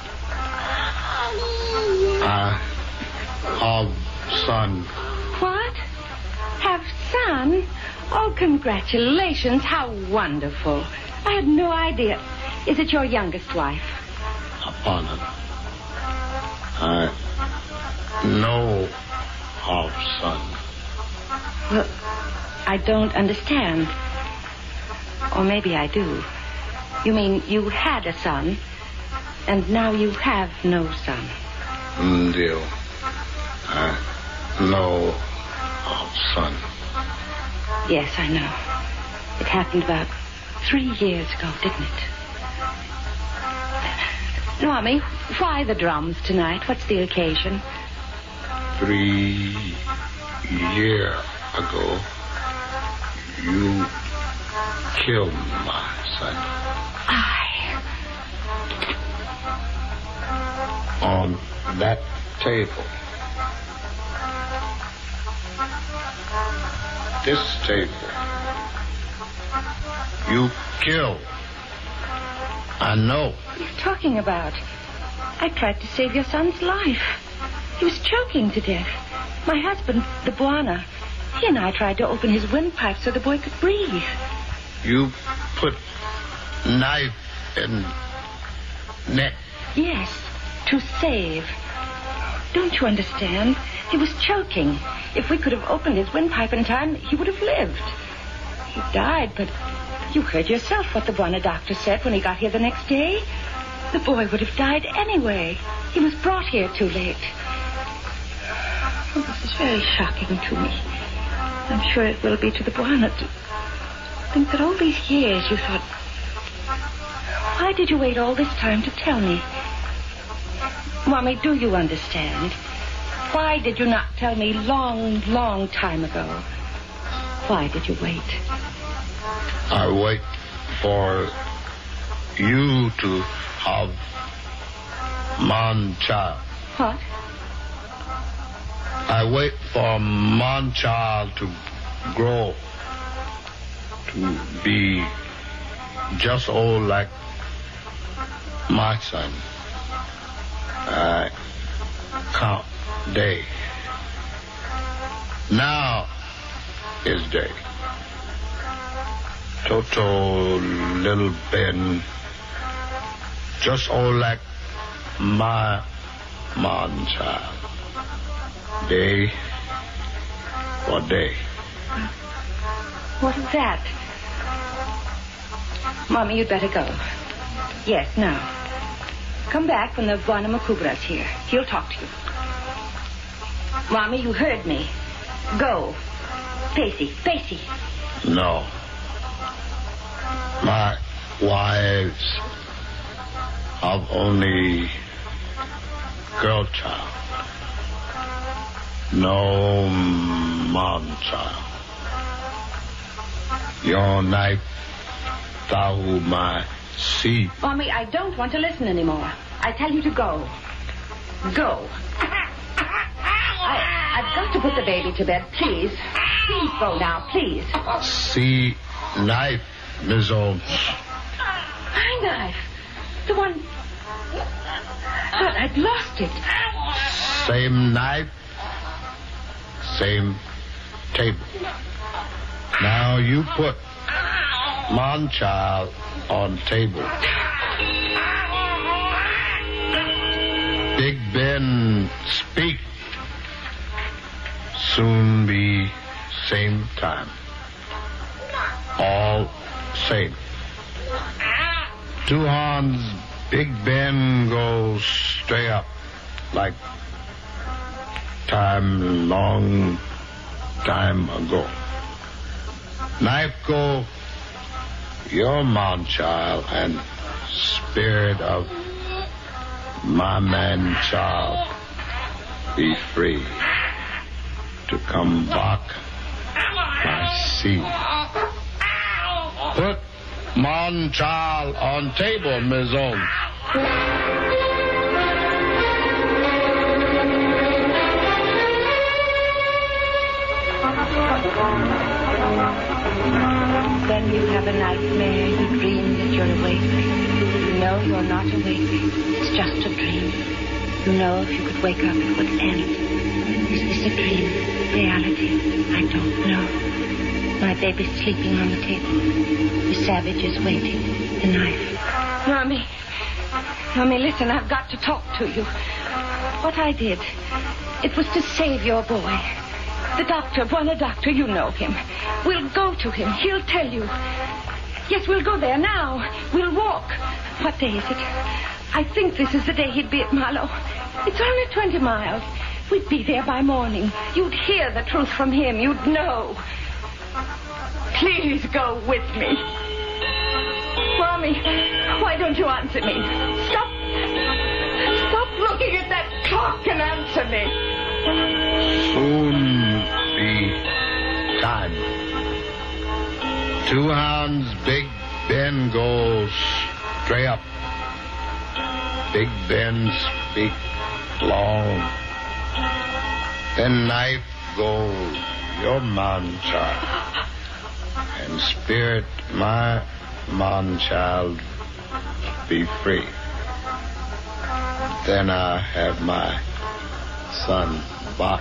I have son. What? Have son? Oh, congratulations. How wonderful. I had no idea. Is it your youngest wife? Upon it. I know of son. Well, I don't understand. Or maybe I do. You mean you had a son, and now you have no son? Dio. I know of son. Yes, I know. It happened about three years ago, didn't it? Mommy, why the drums tonight? What's the occasion? Three years ago, you killed my son. I... On that table. This table. You killed. I know. What are you talking about? I tried to save your son's life. He was choking to death. My husband, the Bwana, he and I tried to open his windpipe so the boy could breathe. You put knife in neck. Yes, to save. Don't you understand? He was choking. If we could have opened his windpipe in time, he would have lived. He died, but you heard yourself what the Bwana doctor said when he got here the next day. The boy would have died anyway. He was brought here too late. Oh, this is very shocking to me. I'm sure it will be to the Bwana to think that all these years you thought, why did you wait all this time to tell me? Mommy, do you understand? Why did you not tell me long, long time ago? Why did you wait? I wait for you to have man child. What? I wait for man child to grow, to be just old like my son. I count day. Now is day. Toto, little Ben, just old like my man child. Day for day. What is that? Mommy, you'd better go. Yes, now. Come back when the Guanamacubra's here. He'll talk to you. Mommy, you heard me. Go. Pacey, Pacey. No. My wives have only girl child. No man child. Your knife, thou my seed. Mommy, I don't want to listen anymore. I tell you to go. Go. I, I've got to put the baby to bed, please. Please go now, please. See knife, Miss Holmes. My knife. The one... But I'd lost it. Same knife, same table. Now you put man-child on table. Big Ben speak. Soon be same time. All same. Two hands, Big Ben goes straight up like time, long time ago. Knife go, your man-child and spirit of my man-child be free to come back my seed. Put man-child on table, Miss Holmes. Then you have a nightmare. You dream that you're awake. You know you're not awake. It's just a dream. You know if you could wake up, it would end. Is this a dream? Reality? I don't know. My baby's sleeping on the table. The savage is waiting. The knife. Mommy. Mommy, listen, I've got to talk to you. What I did, it was to save your boy. The doctor, Buona Doctor, you know him. We'll go to him. He'll tell you. Yes, we'll go there now. We'll walk. What day is it? I think this is the day he'd be at Marlow. It's only twenty miles. We'd be there by morning. You'd hear the truth from him. You'd know. Please go with me. Mommy, why don't you answer me? Stop. Stop looking at that clock and answer me. Soon be time. Two hands, Big Ben goes straight up. Big Ben speak long. Then knife go your man-child. And spirit my man-child be free. Then I have my son back.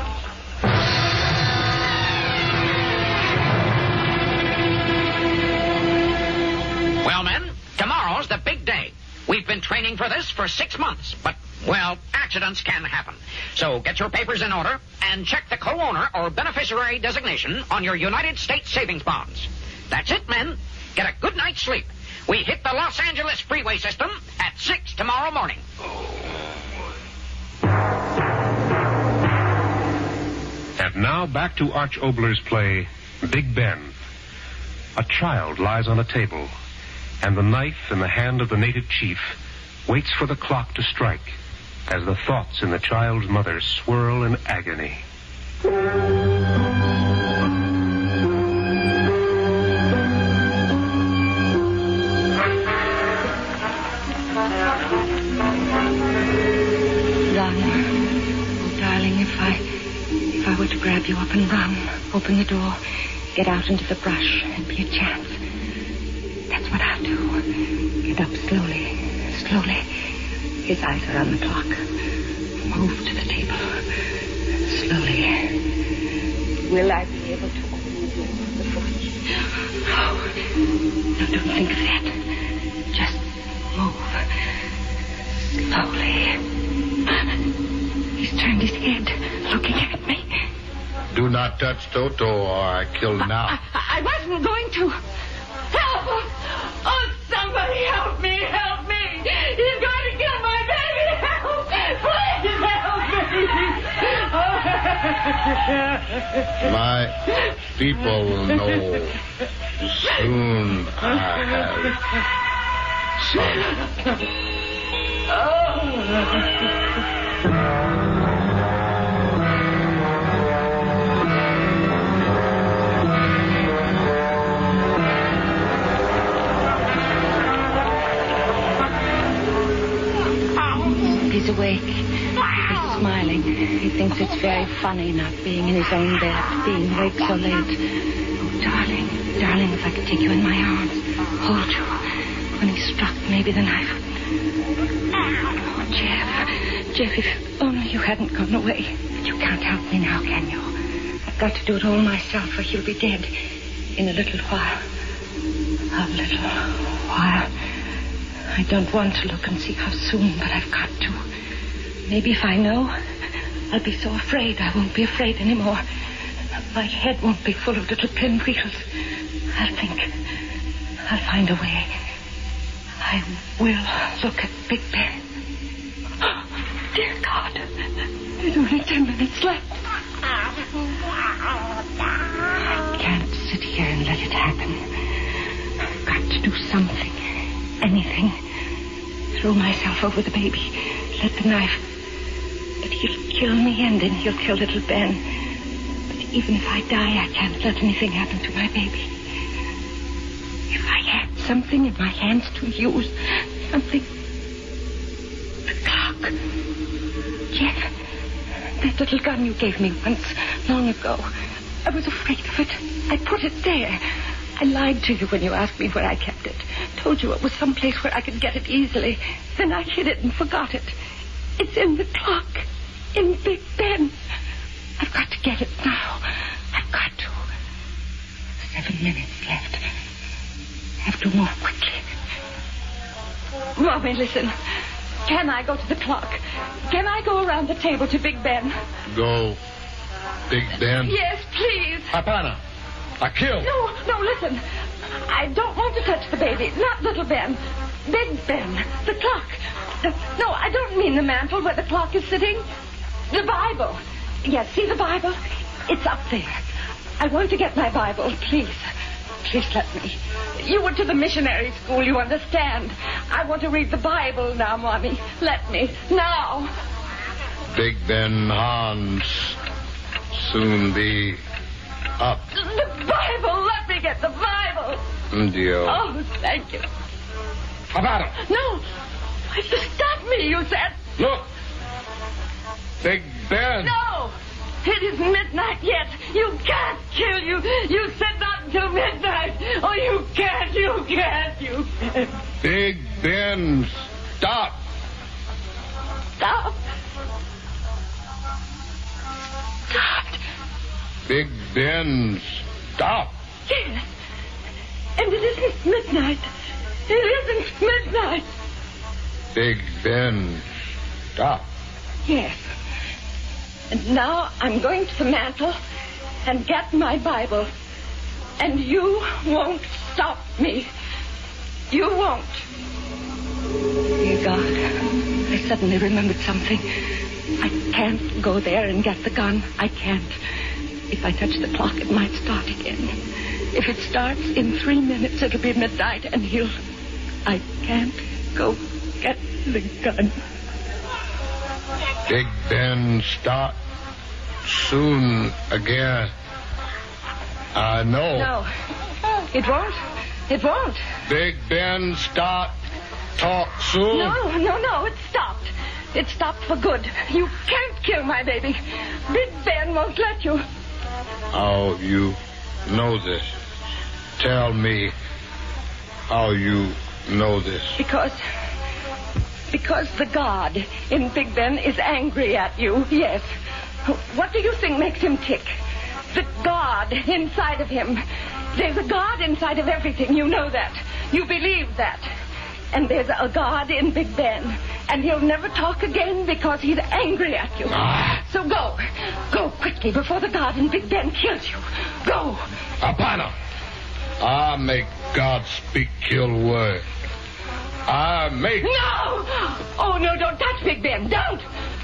Well, men, tomorrow's the big day. We've been training for this for six months, but, well, accidents can happen. So get your papers in order and check the co-owner or beneficiary designation on your United States savings bonds. That's it, men. Get a good night's sleep. We hit the Los Angeles freeway system at six tomorrow morning. And now back to Arch Obler's play, Big Ben. A child lies on a table, and the knife in the hand of the native chief waits for the clock to strike as the thoughts in the child's mother swirl in agony. Lana, oh, darling, if I, if I were to grab you up and run, open the door, get out into the brush, and be a chance. That's what I'll do. Get up slowly, slowly. His eyes are on the clock. Move to the table. Slowly. Will I be able to move before he... Oh, no, don't think of that. Just move. Slowly. He's turned his head, looking at me. Do not touch Toto or I kill now. I, I wasn't going to. Help! Oh, My people will know soon I have He's awake. He's smiling. He thinks it's very funny not being in his own bed, being awake so late. Oh, darling, darling, if I could take you in my arms, hold you. When he struck, maybe the knife. Oh, Jeff, Jeff, if only you hadn't gone away. But you can't help me now, can you? I've got to do it all myself, or he'll be dead in a little while. A little while. I don't want to look and see how soon, but I've got to. Maybe if I know, I'll be so afraid I won't be afraid anymore. My head won't be full of little pinwheels. I'll think. I'll find a way. I will look at Big Ben. Oh, dear God. There's only ten minutes left. I can't sit here and let it happen. I've got to do something. Anything. Throw myself over the baby. Let the knife. But he'll kill me and then he'll kill little Ben. But even if I die, I can't let anything happen to my baby. If I had something in my hands to use, something. The clock. Jeff, that little gun you gave me once, long ago. I was afraid of it. I put it there. I lied to you when you asked me where I kept it. Told you it was someplace where I could get it easily. Then I hid it and forgot it. It's in the clock. In Big Ben. I've got to get it now. I've got to. Seven minutes left. I have to move quickly. Mommy, listen. Can I go to the clock? Can I go around the table to Big Ben? Go, Big Ben? Yes, please. Hapana. I killed. No, no, listen. I don't want to touch the baby. Not little Ben. Big Ben. The clock. Uh, no, I don't mean the mantle where the clock is sitting. The Bible. Yes, see the Bible? It's up there. I want to get my Bible, please. Please let me. You went to the missionary school, you understand. I want to read the Bible now, Mommy. Let me. Now. Big Ben Hans soon be up. The Bible! Let me get the Bible! Dio. Oh, thank you. How about him? No! Stop me, you said. Look! Big Ben! No! It isn't midnight yet. You can't kill you. You said not until midnight. Oh, you can't, you can't, you can't. Big Ben, stop! Stop? Stop! Big Ben, stop! Yes. And it isn't midnight. It isn't midnight. Big Ben, stop. Yes. And now I'm going to the mantel and get my Bible. And you won't stop me. You won't. Dear God, I suddenly remembered something. I can't go there and get the gun. I can't. If I touch the clock, it might start again. If it starts in three minutes, it'll be midnight, and he'll... I can't go get the gun. Big Ben start soon again. I know. No, it won't. It won't. Big Ben start talk soon. No, no, no, it stopped. It stopped for good. You can't kill my baby. Big Ben won't let you. How you know this? Tell me how you know this. Because... Because the God in Big Ben is angry at you, yes. What do you think makes him tick? The God inside of him. There's a God inside of everything, you know that. You believe that. And there's a God in Big Ben. And he'll never talk again because he's angry at you. Ah. So go. Go quickly before the God in Big Ben kills you. Go. Hapana. I make God speak kill word. I make... No! Oh, no, don't touch Big Ben. Don't!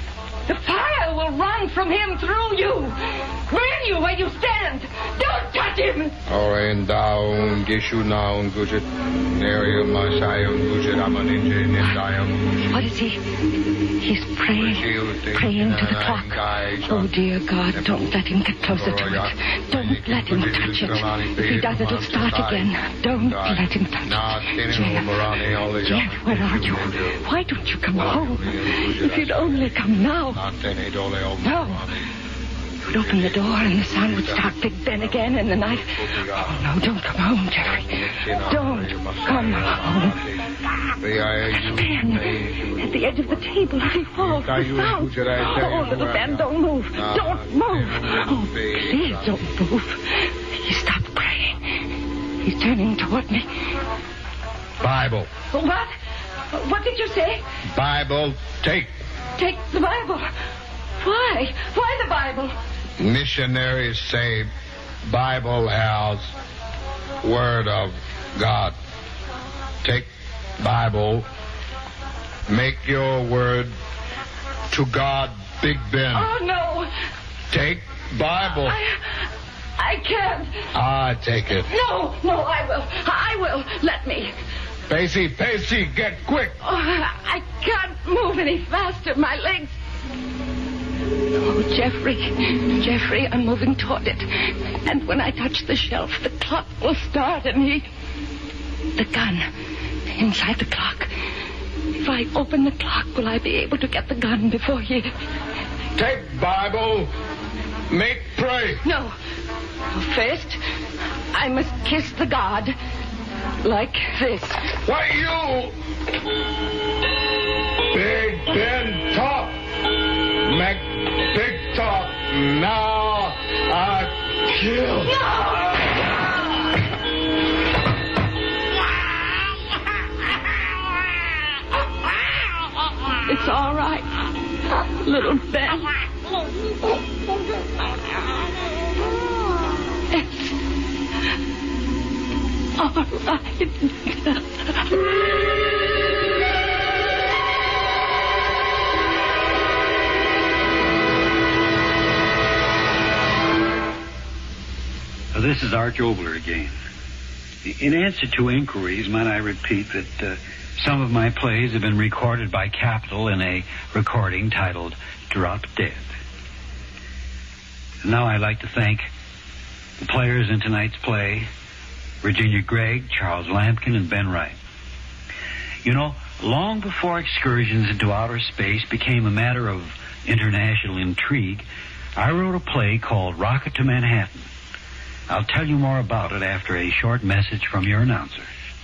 The fire will run from him through you. Burn you where you stand. Don't touch him. Oren down, Gishu noun, Gujit, Nerium, Masayum, Gujit, Amaninja, Nindayam. What is he? He's praying, praying to the clock. Oh, dear God, don't let him get closer to it. Don't let him touch it. If he does, it'll start again. Don't let him touch it. Jeff, Jeff, where are you? Why don't you come home? If you'd only come now. No. You'd open the door and the sun would start Big Ben again in the night. Oh, no, don't come home, Jeffrey. Don't come home. Ben, at the edge of the table, he falls. He falls. Oh, little Ben, don't move. Don't move. Oh, please don't move. He stopped praying. He's turning toward me. Bible. What? What did you say? Bible, take. Take the Bible. Why? Why the Bible? Missionaries say Bible as Word of God. Take Bible. Make your word to God, Big Ben. Oh, no. Take Bible. I, I can't. I take it. No, no, I will. I will. Let me. Pacey, Pacey, get quick. Oh, I can't move any faster. My legs. Oh, Jeffrey, Jeffrey, I'm moving toward it. And when I touch the shelf, the clock will start and he... The gun. Inside the clock. If I open the clock, will I be able to get the gun before he... Take Bible. Make pray. No. First, I must kiss the God. Like this. Why, you... Big Ben talk. Make big talk. Now I kill. No! It's all right, little Ben. It's all right. This is Arch Obler again. In answer to inquiries, might I repeat that uh, some of my plays have been recorded by Capitol in a recording titled Drop Dead. And now I'd like to thank the players in tonight's play, Virginia Gregg, Charles Lampkin, and Ben Wright. You know, long before excursions into outer space became a matter of international intrigue, I wrote a play called Rocket to Manhattan. I'll tell you more about it after a short message from your announcer.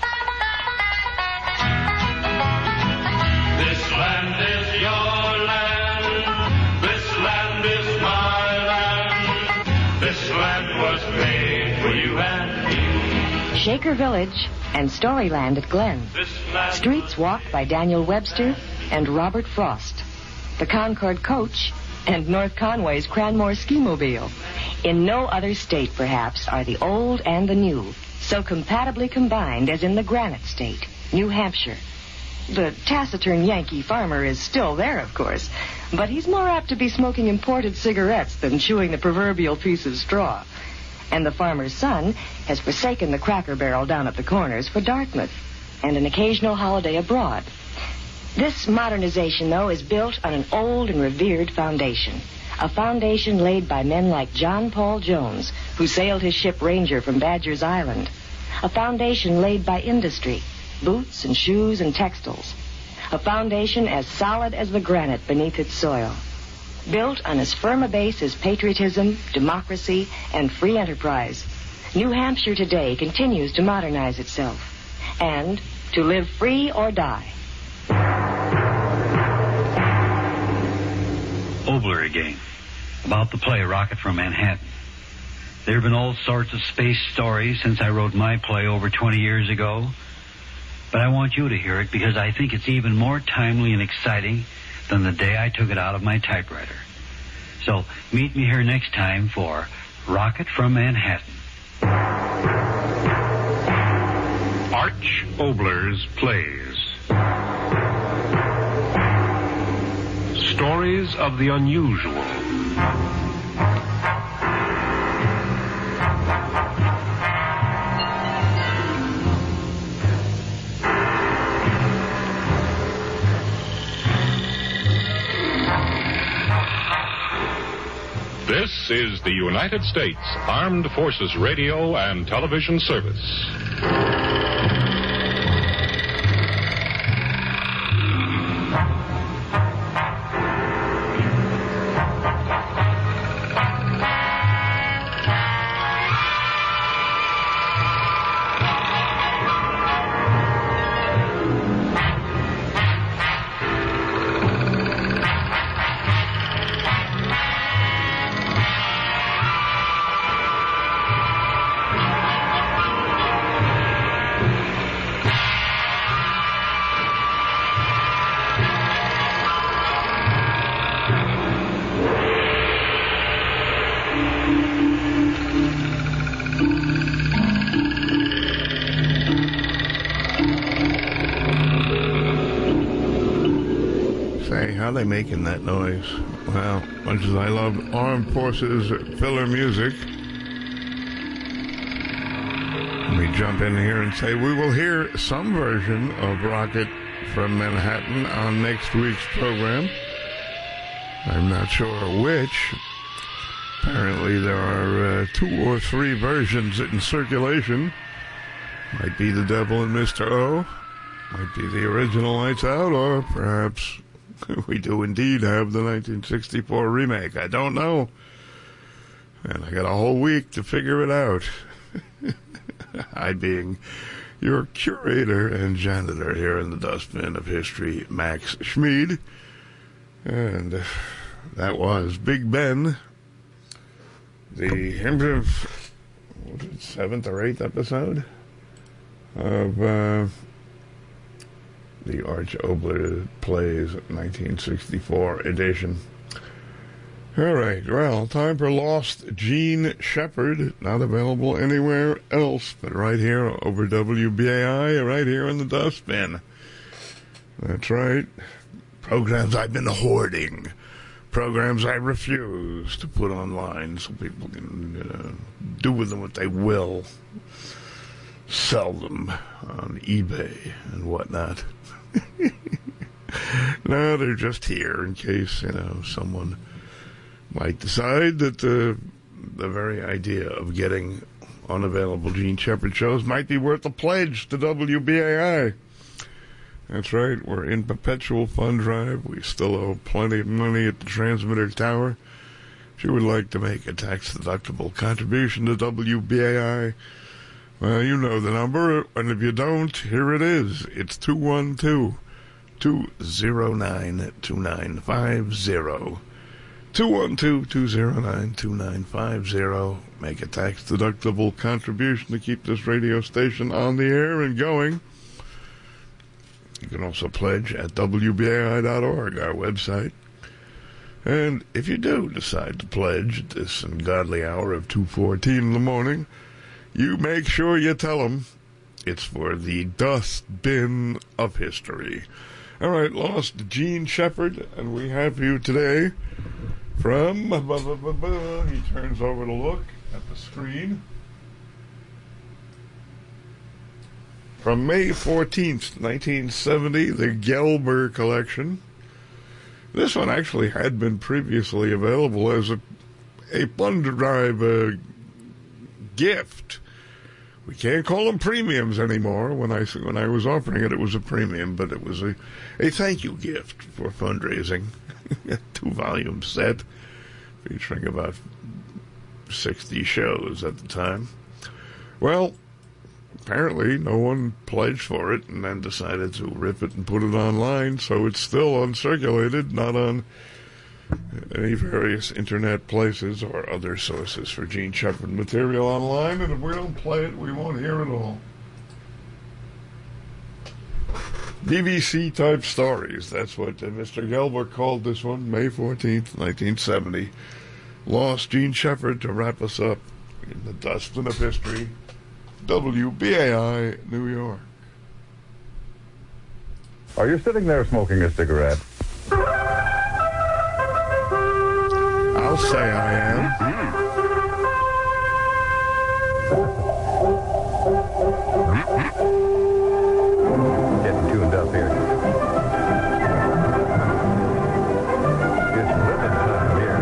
This land is your land. This land is my land. This land was made for you and me. Shaker Village and Storyland at Glen. Streets walked by Daniel Webster and Robert Frost. The Concord Coach and North Conway's Cranmore Ski-Mobile. In no other state, perhaps, are the old and the new so compatibly combined as in the Granite State, New Hampshire. The taciturn Yankee farmer is still there, of course, but he's more apt to be smoking imported cigarettes than chewing the proverbial piece of straw. And the farmer's son has forsaken the Cracker Barrel down at the corners for Dartmouth and an occasional holiday abroad. This modernization, though, is built on an old and revered foundation. A foundation laid by men like John Paul Jones, who sailed his ship Ranger from Badger's Island. A foundation laid by industry, boots and shoes and textiles. A foundation as solid as the granite beneath its soil. Built on as firm a base as patriotism, democracy, and free enterprise, New Hampshire today continues to modernize itself. And to live free or die. Obler again, about the play Rocket from Manhattan. There have been all sorts of space stories since I wrote my play over twenty years ago, but I want you to hear it because I think it's even more timely and exciting than the day I took it out of my typewriter. So meet me here next time for Rocket from Manhattan. Arch Obler's Plays. Stories of the unusual. This is the United States Armed Forces Radio and Television Service. How are they making that noise? Well, much as I love Armed Forces filler music, let me jump in here and say we will hear some version of Rocket from Manhattan on next week's program. I'm not sure which. Apparently there are uh, two or three versions in circulation. Might be The Devil and Mister O. Might be the original Lights Out, or perhaps we do indeed have the nineteen sixty-four remake. I don't know. And I got a whole week to figure it out. I being your curator and janitor here in the dustbin of history, Max Schmid. And that was Big Ben, the what was it, seventh or eighth episode of uh, the Arch Obler Plays nineteen sixty-four edition. All right, well, time for Lost Gene Shepard. Not available anywhere else but right here over W B A I, right here in the dustbin. That's right. Programs I've been hoarding. Programs I refuse to put online so people can uh, do with them what they will. Sell them on eBay and whatnot. No, they're just here in case, you know, someone might decide that the the very idea of getting unavailable Gene Shepard shows might be worth a pledge to W B A I. That's right, we're in perpetual fund drive. We still owe plenty of money at the transmitter tower. If you would like to make a tax-deductible contribution to W B A I, well, you know the number, and if you don't, here it is. It's two one two, two zero nine, two nine five zero. two one two, two zero nine, two nine five zero. Make a tax-deductible contribution to keep this radio station on the air and going. You can also pledge at W B A I dot org, our website. And if you do decide to pledge at this ungodly hour of two fourteen in the morning, you make sure you tell them it's for the dustbin of history. All right, Lost Gene Shepard, and we have you today from... Blah, blah, blah, blah. He turns over to look at the screen. From May fourteenth, nineteen seventy, the Gelber Collection. This one actually had been previously available as a, a fund drive uh, gift. We can't call them premiums anymore. When I when I was offering it, it was a premium, but it was a, a thank you gift for fundraising. A two-volume set featuring about sixty shows at the time. Well, apparently no one pledged for it and then decided to rip it and put it online, so it's still uncirculated, not on any various internet places or other sources for Gene Shepard material online, and if we don't play it, we won't hear it all. D V C-type stories, that's what uh, Mister Gelber called this one, May fourteenth, nineteen seventy. Lost Gene Shepard to wrap us up in the dustbin of history. W B A I, New York. Are you sitting there smoking a cigarette? say I am. Getting tuned up here. It's living time here.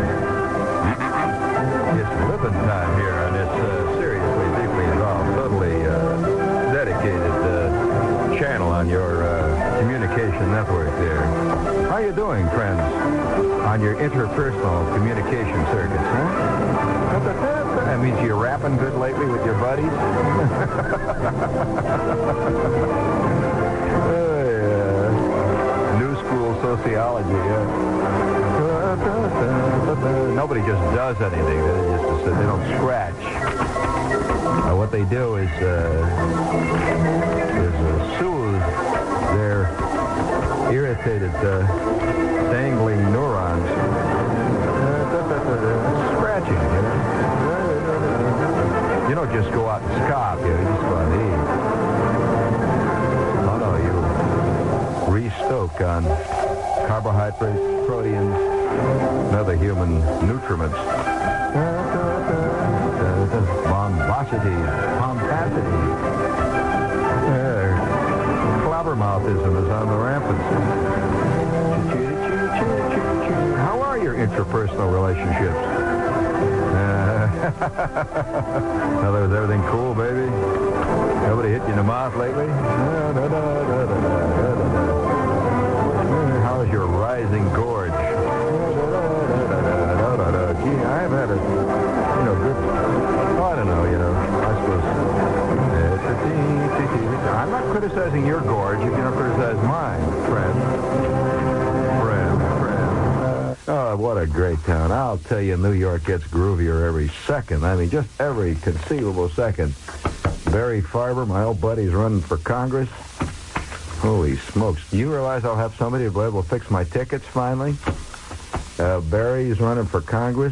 It's living time here on this uh, seriously, deeply involved, totally uh, dedicated uh, channel on your uh, communication network there. How you doing, friends, on your interpersonal communication circuits, huh? That means you're rapping good lately with your buddies? Oh, yeah. New school sociology, yeah. Nobody just does anything. They just they don't scratch. Uh, what they do is, uh, is uh, soothe their irritated, uh, dangling neurons. Scratching, you know. You don't just go out and scop, you know, you just go out and eat. Oh, no, you restoke on carbohydrates, proteins, and other human nutriments. Bombosity, pompacity. Yeah, flabbermouthism is on the rampant. How are your interpersonal relationships? Uh, in other words, everything cool, baby? Nobody hit you in the mouth lately? How's your rising gorge? Gee, I've had a, you know, good, oh, I don't know, you know, I suppose. I'm not criticizing your gorge if you don't criticize mine, friend. Friend, friend. Oh, what a great town. I'll tell you, New York gets groovier every second. I mean, just every conceivable second. Barry Farber, my old buddy's running for Congress. Holy smokes. Do you realize I'll have somebody who'll be able to fix my tickets finally? Uh, Barry's running for Congress.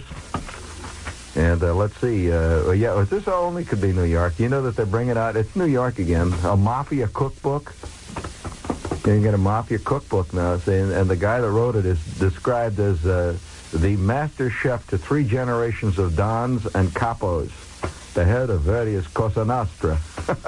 And uh, let's see. Uh, yeah, this only could be New York. You know that they're bringing out, it's New York again, a mafia cookbook. You can get a mafia cookbook now. See, and, and the guy that wrote it is described as uh, the master chef to three generations of Dons and Capos, the head of various Cosa Nostra.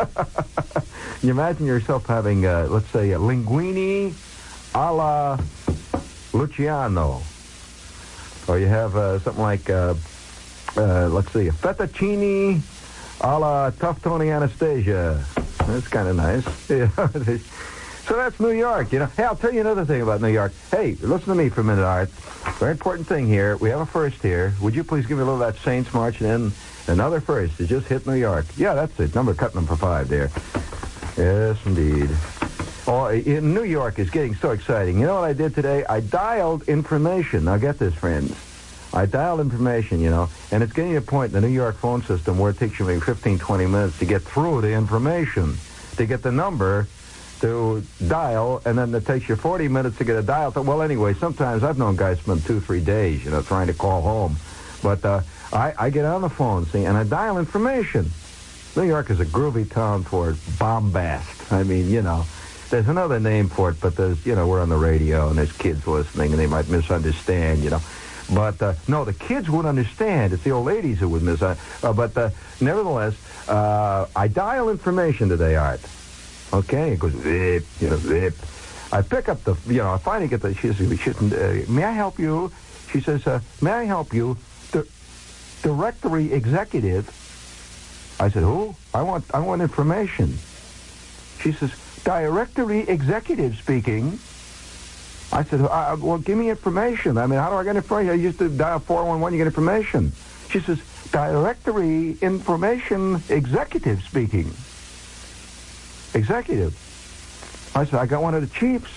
You imagine yourself having, uh, let's say, a linguine a la Luciano. Or you have uh, something like, uh, uh, let's see, a fettuccine a la Tough Tony Anastasia. That's kind of nice. Yeah. So that's New York, you know. Hey, I'll tell you another thing about New York. Hey, listen to me for a minute, Art. Very important thing here. We have a first here. Would you please give me a little of that Saints March and then another first. It just hit New York. Yeah, that's it. Number, cut number five there. Yes, indeed. Oh, in New York is getting so exciting. You know what I did today? I dialed information. Now, get this, friends. I dialed information, you know, and it's getting to a point in the New York phone system where it takes you maybe fifteen, twenty minutes to get through the information, to get the number to dial, and then it takes you forty minutes to get a dial. To, well, anyway, sometimes I've known guys spend two, three days, you know, trying to call home. But uh, I, I get on the phone, see, and I dial information. New York is a groovy town for bombast. I mean, you know, there's another name for it, but there's, you know, we're on the radio, and there's kids listening, and they might misunderstand, you know. But, uh, no, the kids would understand. It's the old ladies who would misunderstand. Uh, but, uh, nevertheless, uh, I dial information today, Art. Okay? It goes, zip, you know, zip. I pick up the, you know, I finally get the, she says, she, uh, may I help you? She says, uh, may I help you? The directory executive. I said, who? I want, I want information. She says, directory executive speaking. I said, uh, well, give me information. I mean, how do I get information? I used to dial four one one, you get information. She says, directory information executive speaking. Executive. I said, I got one of the chiefs.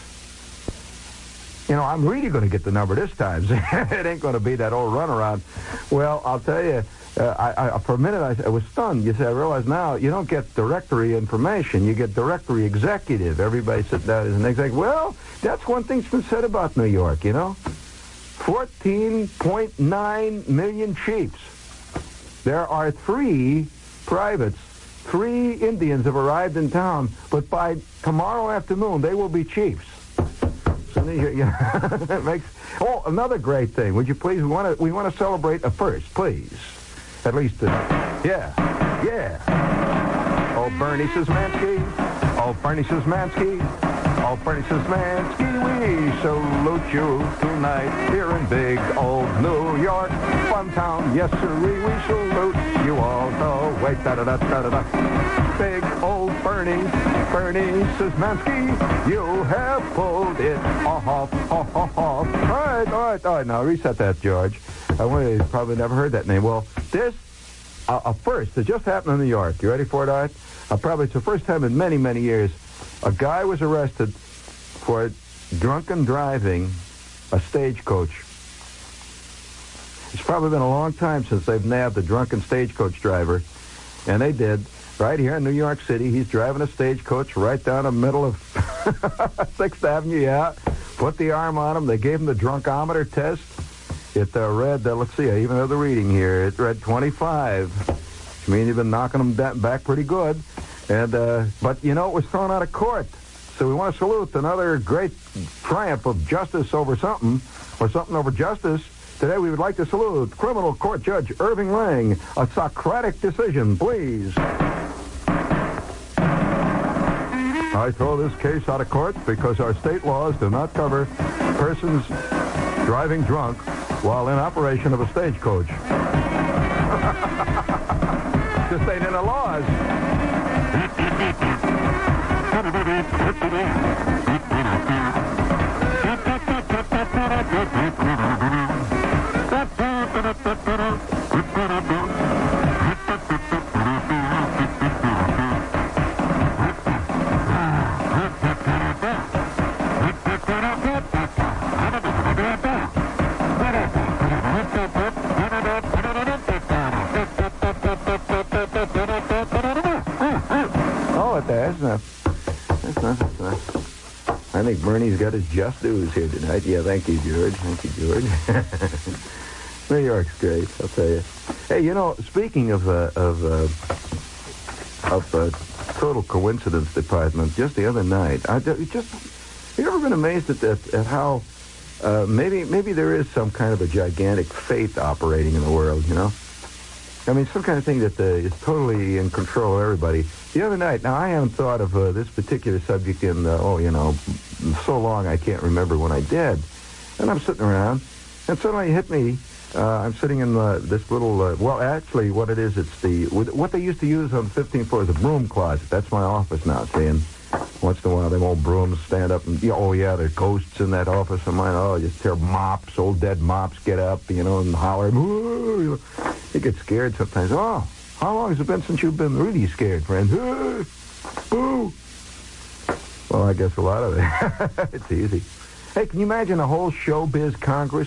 You know, I'm really going to get the number this time. It ain't going to be that old runaround. Well, I'll tell you, uh, I, I, for a minute I, I was stunned. You see, I realize now you don't get directory information. You get directory executive. Everybody said that as an executive. Well, that's one thing that's been said about New York, you know. fourteen point nine million chiefs. There are three privates. Three Indians have arrived in town, but by tomorrow afternoon, they will be chiefs. Soon as you, yeah, it makes. Oh, another great thing. Would you please? We want to. We want to celebrate a first, please. At least, uh, yeah, yeah. Oh, Bernie Szymanski. Oh, Bernie Szymanski. Oh, Bernie Szymanski. We salute you tonight here in big old New York, fun town. Yes, sir. We, we salute you all. So wait, da da da da da da. Big old Bernie, Bernie Szymanski, you have pulled it off, off, off, off. All right, all right, all right. Now reset that, George. I want you probably never heard that name. Well, this uh, a first. It just happened in New York. You ready for it, all right? Uh, probably it's the first time in many, many years. A guy was arrested for drunken driving a stagecoach. It's probably been a long time since they've nabbed a drunken stagecoach driver, and they did. Right here in New York City, he's driving a stagecoach right down the middle of sixth Avenue, yeah. Put the arm on him. They gave him the drunkometer test. It uh, read, uh, let's see, I even have the reading here. It read twenty-five, which means you've been knocking him da- back pretty good. And uh, But, you know, it was thrown out of court. So we want to salute another great triumph of justice over something, or something over justice. Today we would like to salute criminal court judge Irving Lang. A Socratic decision, please. I throw this case out of court because our state laws do not cover persons driving drunk while in operation of a stagecoach. Just ain't in the laws. Oh, that's enough. That's enough. That's enough. I think Bernie's got his just dues here tonight. Yeah, thank you, George. Thank you, George. New York's great, I'll tell you. Hey, you know, speaking of uh, of uh, of uh, total coincidence department, just the other night, I just have you ever been amazed at at, at how uh, maybe maybe there is some kind of a gigantic fate operating in the world, you know? I mean, some kind of thing that uh, is totally in control of everybody. The other night, now I haven't thought of uh, this particular subject in, uh, oh, you know, so long I can't remember when I did. And I'm sitting around, and suddenly it hit me. Uh, I'm sitting in uh, this little, uh, well, actually what it is, it's the, what they used to use on the fifteenth floor is a broom closet. That's my office now, see, and once in a while them old brooms stand up and, oh, yeah, there are ghosts in that office of mine. Oh, just tear mops, old dead mops get up, you know, and holler. Woo! You get scared sometimes. Oh, how long has it been since you've been really scared, friend? Boo! Well, I guess a lot of it. It's easy. Hey, can you imagine a whole showbiz Congress?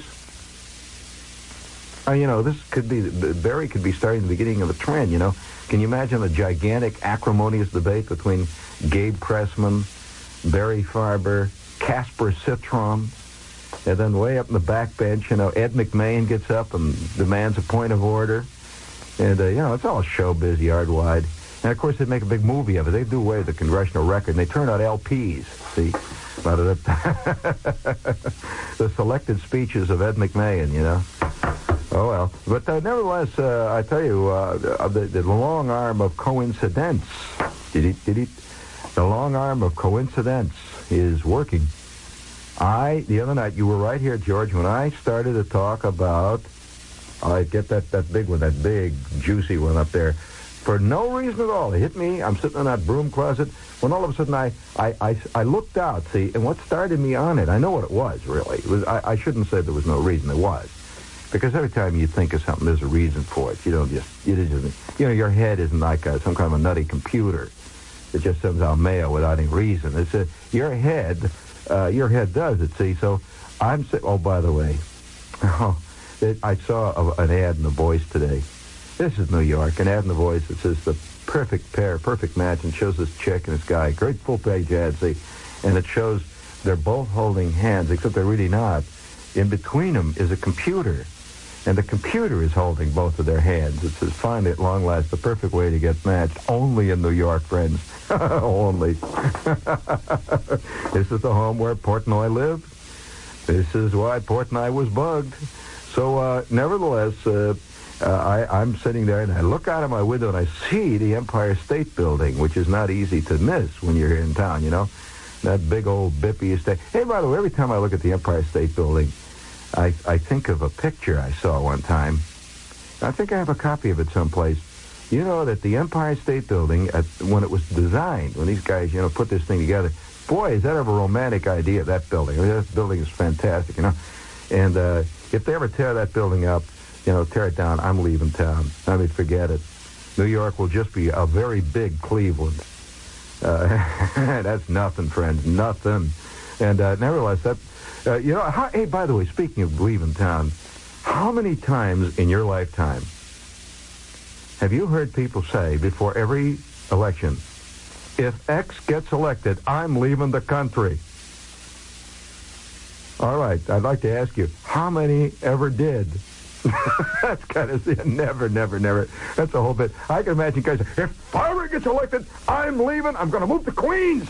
Uh, you know, this could be, Barry could be starting the beginning of a trend, you know. Can you imagine a gigantic, acrimonious debate between Gabe Pressman, Barry Farber, Casper Citron, and then way up in the back bench, you know, Ed McMahon gets up and demands a point of order. And, uh, you know, it's all showbiz yard-wide. And, of course, they'd make a big movie of it. They'd do away with the congressional record, and they turn out L Ps, see? The selected speeches of Ed McMahon, you know. Oh, well. But uh, nevertheless, uh, I tell you, uh, the, the long arm of coincidence, did did the long arm of coincidence is working. I, the other night, you were right here, George, when I started to talk about, I get that, that big one, that big, juicy one up there, for no reason at all. It hit me. I'm sitting in that broom closet, when all of a sudden I, I, I, I looked out, see, and what started me on it, I know what it was, really. It was, I, I shouldn't say there was no reason. There was. Because every time you think of something, there's a reason for it. You don't just, you just, you know, your head isn't like a, some kind of a nutty computer that just sends out mail without any reason. It's a, your head, uh, your head does it, see. So I'm, oh, by the way, oh, it, I saw a, an ad in The Voice today. This is New York, an ad in The Voice that says the perfect pair, perfect match, and shows this chick and this guy. Great full-page ad, see. And it shows they're both holding hands, except they're really not. In between them is a computer. and the computer is holding both of their hands. It says, finally, at long last, the perfect way to get matched. Only in New York, friends. Only. This is the home where Portnoy lived. This is why Portnoy was bugged. So, uh, nevertheless, uh, uh, I, I'm sitting there, and I look out of my window, and I see the Empire State Building, which is not easy to miss when you're here in town, you know? That big old bippy estate. Hey, by the way, every time I look at the Empire State Building, I, I think of a picture I saw one time. I think I have a copy of it someplace. You know that the Empire State Building, at, when it was designed, when these guys, you know, put this thing together, boy, is that ever a romantic idea, that building. I mean, that building is fantastic, you know? And uh, if they ever tear that building up, you know, tear it down, I'm leaving town. I mean, forget it. New York will just be a very big Cleveland. Uh, that's nothing, friends, nothing. And uh, nevertheless, that, uh, you know, how, hey, by the way, speaking of leaving town, how many times in your lifetime have you heard people say before every election, if X gets elected, I'm leaving the country? All right, I'd like to ask you, how many ever did? That's kind of, never, never, never. That's a whole bit. I can imagine guys, if Farmer gets elected, I'm leaving. I'm going to move to Queens.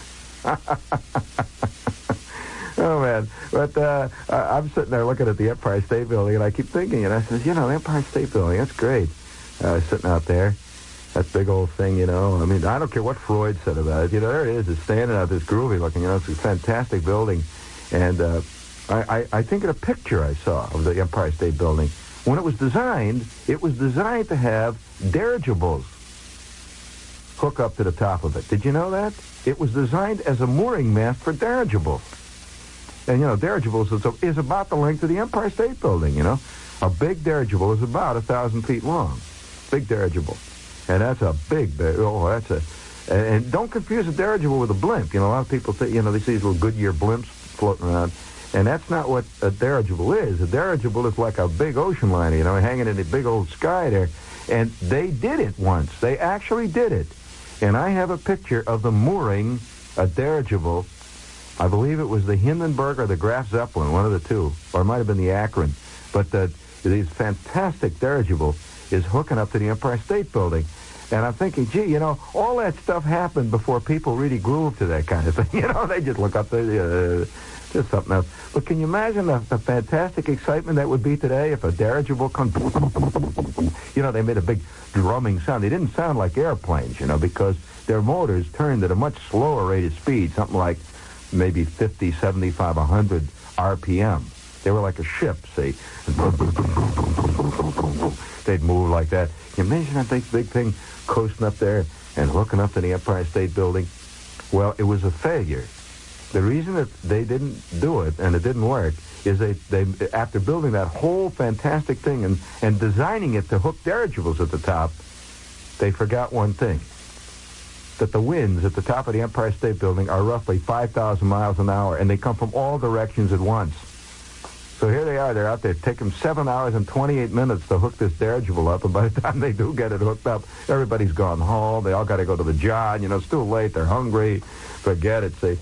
Oh, man. But uh, I'm sitting there looking at the Empire State Building, and I keep thinking, and I says, you know, the Empire State Building, that's great. Uh, sitting out there, that big old thing, you know. I mean, I don't care what Freud said about it. You know, there it is. It's standing out, this groovy looking, you know, it's a fantastic building. And uh, I, I, I think of a picture I saw of the Empire State Building. When it was designed, it was designed to have dirigibles hook up to the top of it. Did you know that? It was designed as a mooring mast for dirigibles. And, you know, dirigibles is, a, is about the length of the Empire State Building, you know. A big dirigible is about a thousand feet long. Big dirigible. And that's a big, oh, that's a... And, and don't confuse a dirigible with a blimp. You know, a lot of people think, you know, they see these little Goodyear blimps floating around. And that's not what a dirigible is. A dirigible is like a big ocean liner, you know, hanging in the big old sky there. And they did it once. They actually did it. And I have a picture of them mooring a dirigible. I believe it was the Hindenburg or the Graf Zeppelin, one of the two. Or it might have been the Akron. But the, these fantastic dirigible is hooking up to the Empire State Building. And I'm thinking, gee, you know, all that stuff happened before people really grooved to that kind of thing. You know, they just look up there, uh, just something else. But can you imagine the, the fantastic excitement that would be today if a dirigible comes... You know, they made a big drumming sound. They didn't sound like airplanes, you know, because their motors turned at a much slower rate of speed, something like maybe fifty, seventy-five, one hundred R P M. They were like a ship, see? They'd move like that. Can you imagine that big, big thing coasting up there and hooking up to the Empire State Building? Well, it was a failure. The reason that they didn't do it and it didn't work is they, they after building that whole fantastic thing and, and designing it to hook dirigibles at the top, they forgot one thing. That the winds at the top of the Empire State Building are roughly five thousand miles an hour, and they come from all directions at once. So here they are. They're out there. It takes them seven hours and twenty-eight minutes to hook this dirigible up, and by the time they do get it hooked up, everybody's gone home. They all got to go to the job. You know, it's too late. They're hungry. Forget it, see.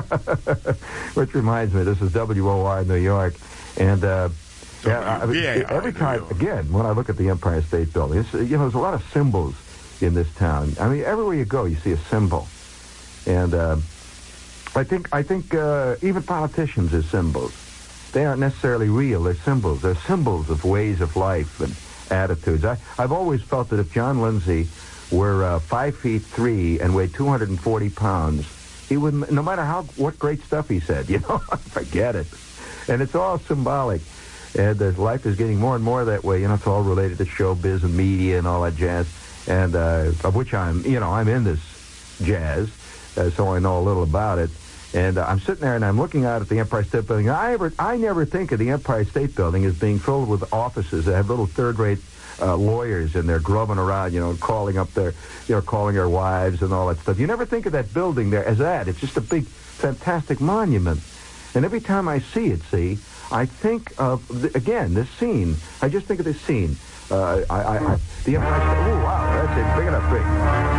Which reminds me, this is W O R New York, and uh, yeah, I mean, every time, again, when I look at the Empire State Building, it's, you know, there's a lot of symbols in this town. I mean, everywhere you go, you see a symbol, and uh, I think I think uh, even politicians are symbols. They aren't necessarily real. They're symbols. They're symbols of ways of life and attitudes. I, I've always felt that if John Lindsay were uh, five feet three and weighed two hundred forty pounds, he would, no matter how what great stuff he said, you know, forget it. And it's all symbolic. And uh, life is getting more and more that way. You know, it's all related to showbiz and media and all that jazz. And uh, of which I'm, you know, I'm in this jazz, uh, so I know a little about it. And uh, I'm sitting there and I'm looking out at the Empire State Building. I ever, I never think of the Empire State Building as being filled with offices that have little third-rate uh, lawyers and they're grubbing around, you know, calling up their, you know, calling their wives and all that stuff. You never think of that building there as that. It's just a big, fantastic monument. And every time I see it, see, I think of, the, again, this scene. I just think of this scene. Uh, I, I, I, the Empire State, oh, wow, that's it, big enough, big.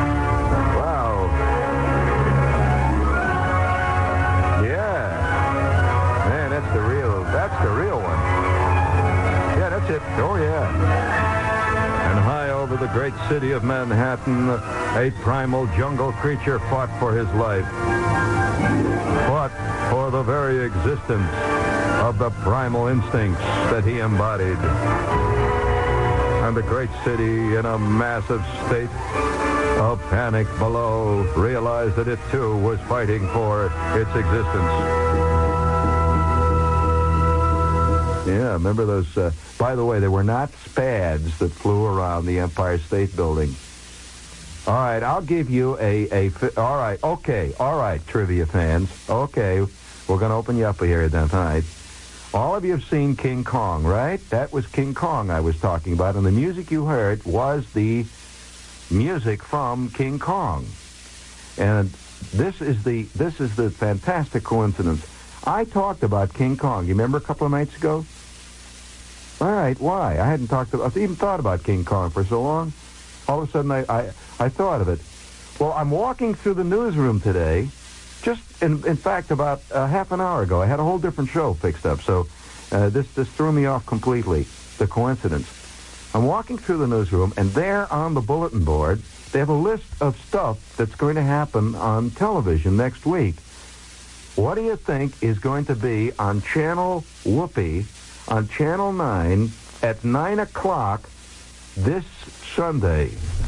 Wow. Yeah. Man, that's the real, that's the real one. Yeah, that's it. Oh, yeah. And high over the great city of Manhattan, a primal jungle creature fought for his life. Fought for the very existence of the primal instincts that he embodied. And the great city, in a massive state of panic below, realized that it too was fighting for its existence. Yeah, remember those, uh, by the way, they were not Spads that flew around the Empire State Building. All right, I'll give you a, a, all right, okay, all right, trivia fans. Okay, we're going to open you up here then tonight. All of you have seen King Kong, right? That was King Kong I was talking about, and the music you heard was the music from King Kong. And this is the this is the fantastic coincidence. I talked about King Kong. You remember a couple of nights ago? All right, why? I hadn't talked about, even thought about King Kong for so long. All of a sudden, I, I, I thought of it. Well, I'm walking through the newsroom today. Just, in, in fact, about uh, half an hour ago, I had a whole different show fixed up, so uh, this, this threw me off completely, the coincidence. I'm walking through the newsroom, and there on the bulletin board, they have a list of stuff that's going to happen on television next week. What do you think is going to be on Channel Whoopi, on Channel nine, at nine o'clock this Sunday?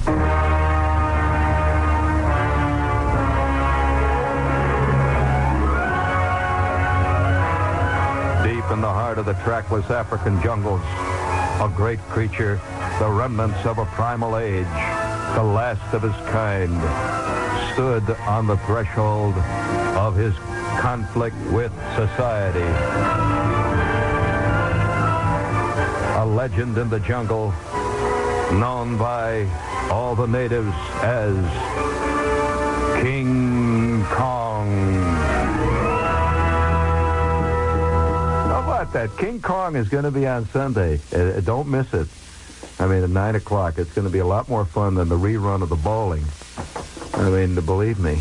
Deep in the heart of the trackless African jungles, a great creature, the remnants of a primal age, the last of his kind, stood on the threshold of his conflict with society. A legend in the jungle, known by all the natives as King Kong. How about that? King Kong is going to be on Sunday. Uh, don't miss it. I mean, at nine o'clock, it's going to be a lot more fun than the rerun of the bowling. I mean, believe me.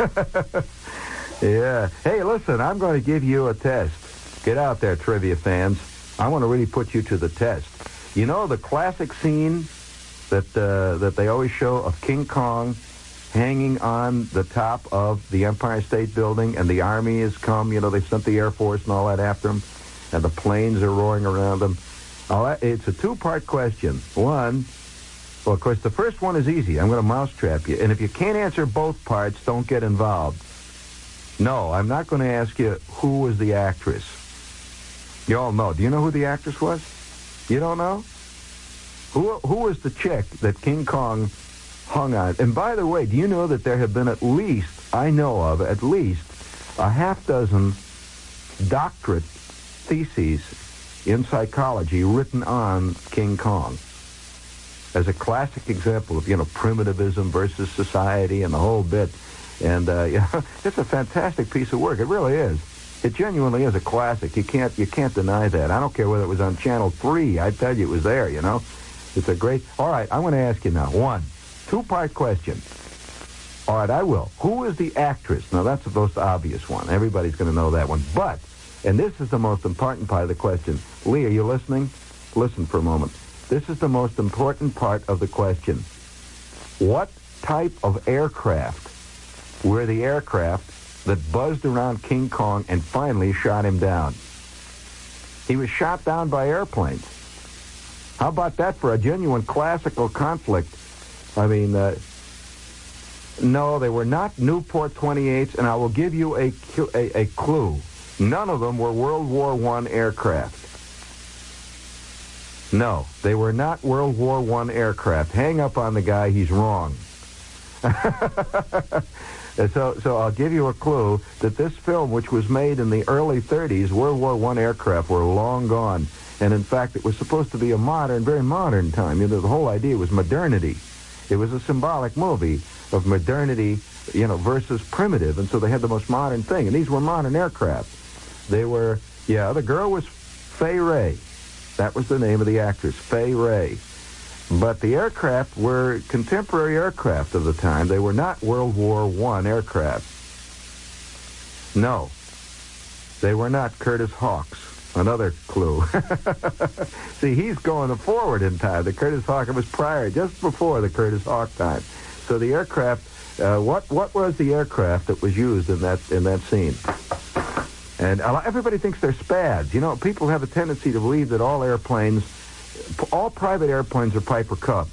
Yeah. Hey, listen, I'm going to give you a test. Get out there, trivia fans. I want to really put you to the test. You know the classic scene that uh, that they always show of King Kong hanging on the top of the Empire State Building, and the Army has come, you know, they sent the Air Force and all that after him, and the planes are roaring around him. Oh, it's a two-part question. One, well, of course, the first one is easy. I'm going to mousetrap you. And if you can't answer both parts, don't get involved. No, I'm not going to ask you who was the actress. You all know. Do you know who the actress was? You don't know? Who who was the chick that King Kong hung on? And by the way, do you know that there have been at least, I know of, at least a half dozen doctorate theses in psychology written on King Kong as a classic example of, you know, primitivism versus society and the whole bit. And uh, yeah, it's a fantastic piece of work. It really is. It genuinely is a classic. You can't you can't deny that. I don't care whether it was on Channel three. I tell you, it was there, you know. It's a great... All right, I'm going to ask you now. One, two-part question. All right, I will. Who is the actress? Now, that's the most obvious one. Everybody's going to know that one. But, and this is the most important part of the question. Lee, are you listening? Listen for a moment. This is the most important part of the question. What type of aircraft were the aircraft that buzzed around King Kong and finally shot him down? He was shot down by airplanes. How about that for a genuine classical conflict? I mean, uh, no, they were not Newport twenty-eights, and I will give you a, a, a clue. None of them were World War One aircraft. No, they were not World War One aircraft. Hang up on the guy, he's wrong. So, so I'll give you a clue that this film, which was made in the early thirties, World War One aircraft were long gone. And in fact, it was supposed to be a modern, very modern time. You know, the whole idea was modernity. It was a symbolic movie of modernity, you know, versus primitive. And so they had the most modern thing. And these were modern aircraft. They were, yeah, the girl was Fay Wray. That was the name of the actress, Fay Wray. But the aircraft were contemporary aircraft of the time. They were not World War One aircraft. No. They were not Curtis Hawks. Another clue. See, he's going forward in time. The Curtis Hawk, it was prior, just before the Curtis Hawk time. So the aircraft, uh, what what was the aircraft that was used in that in that scene? And a lot, everybody thinks they're Spads. You know, people have a tendency to believe that all airplanes, all private airplanes are Piper Cubs.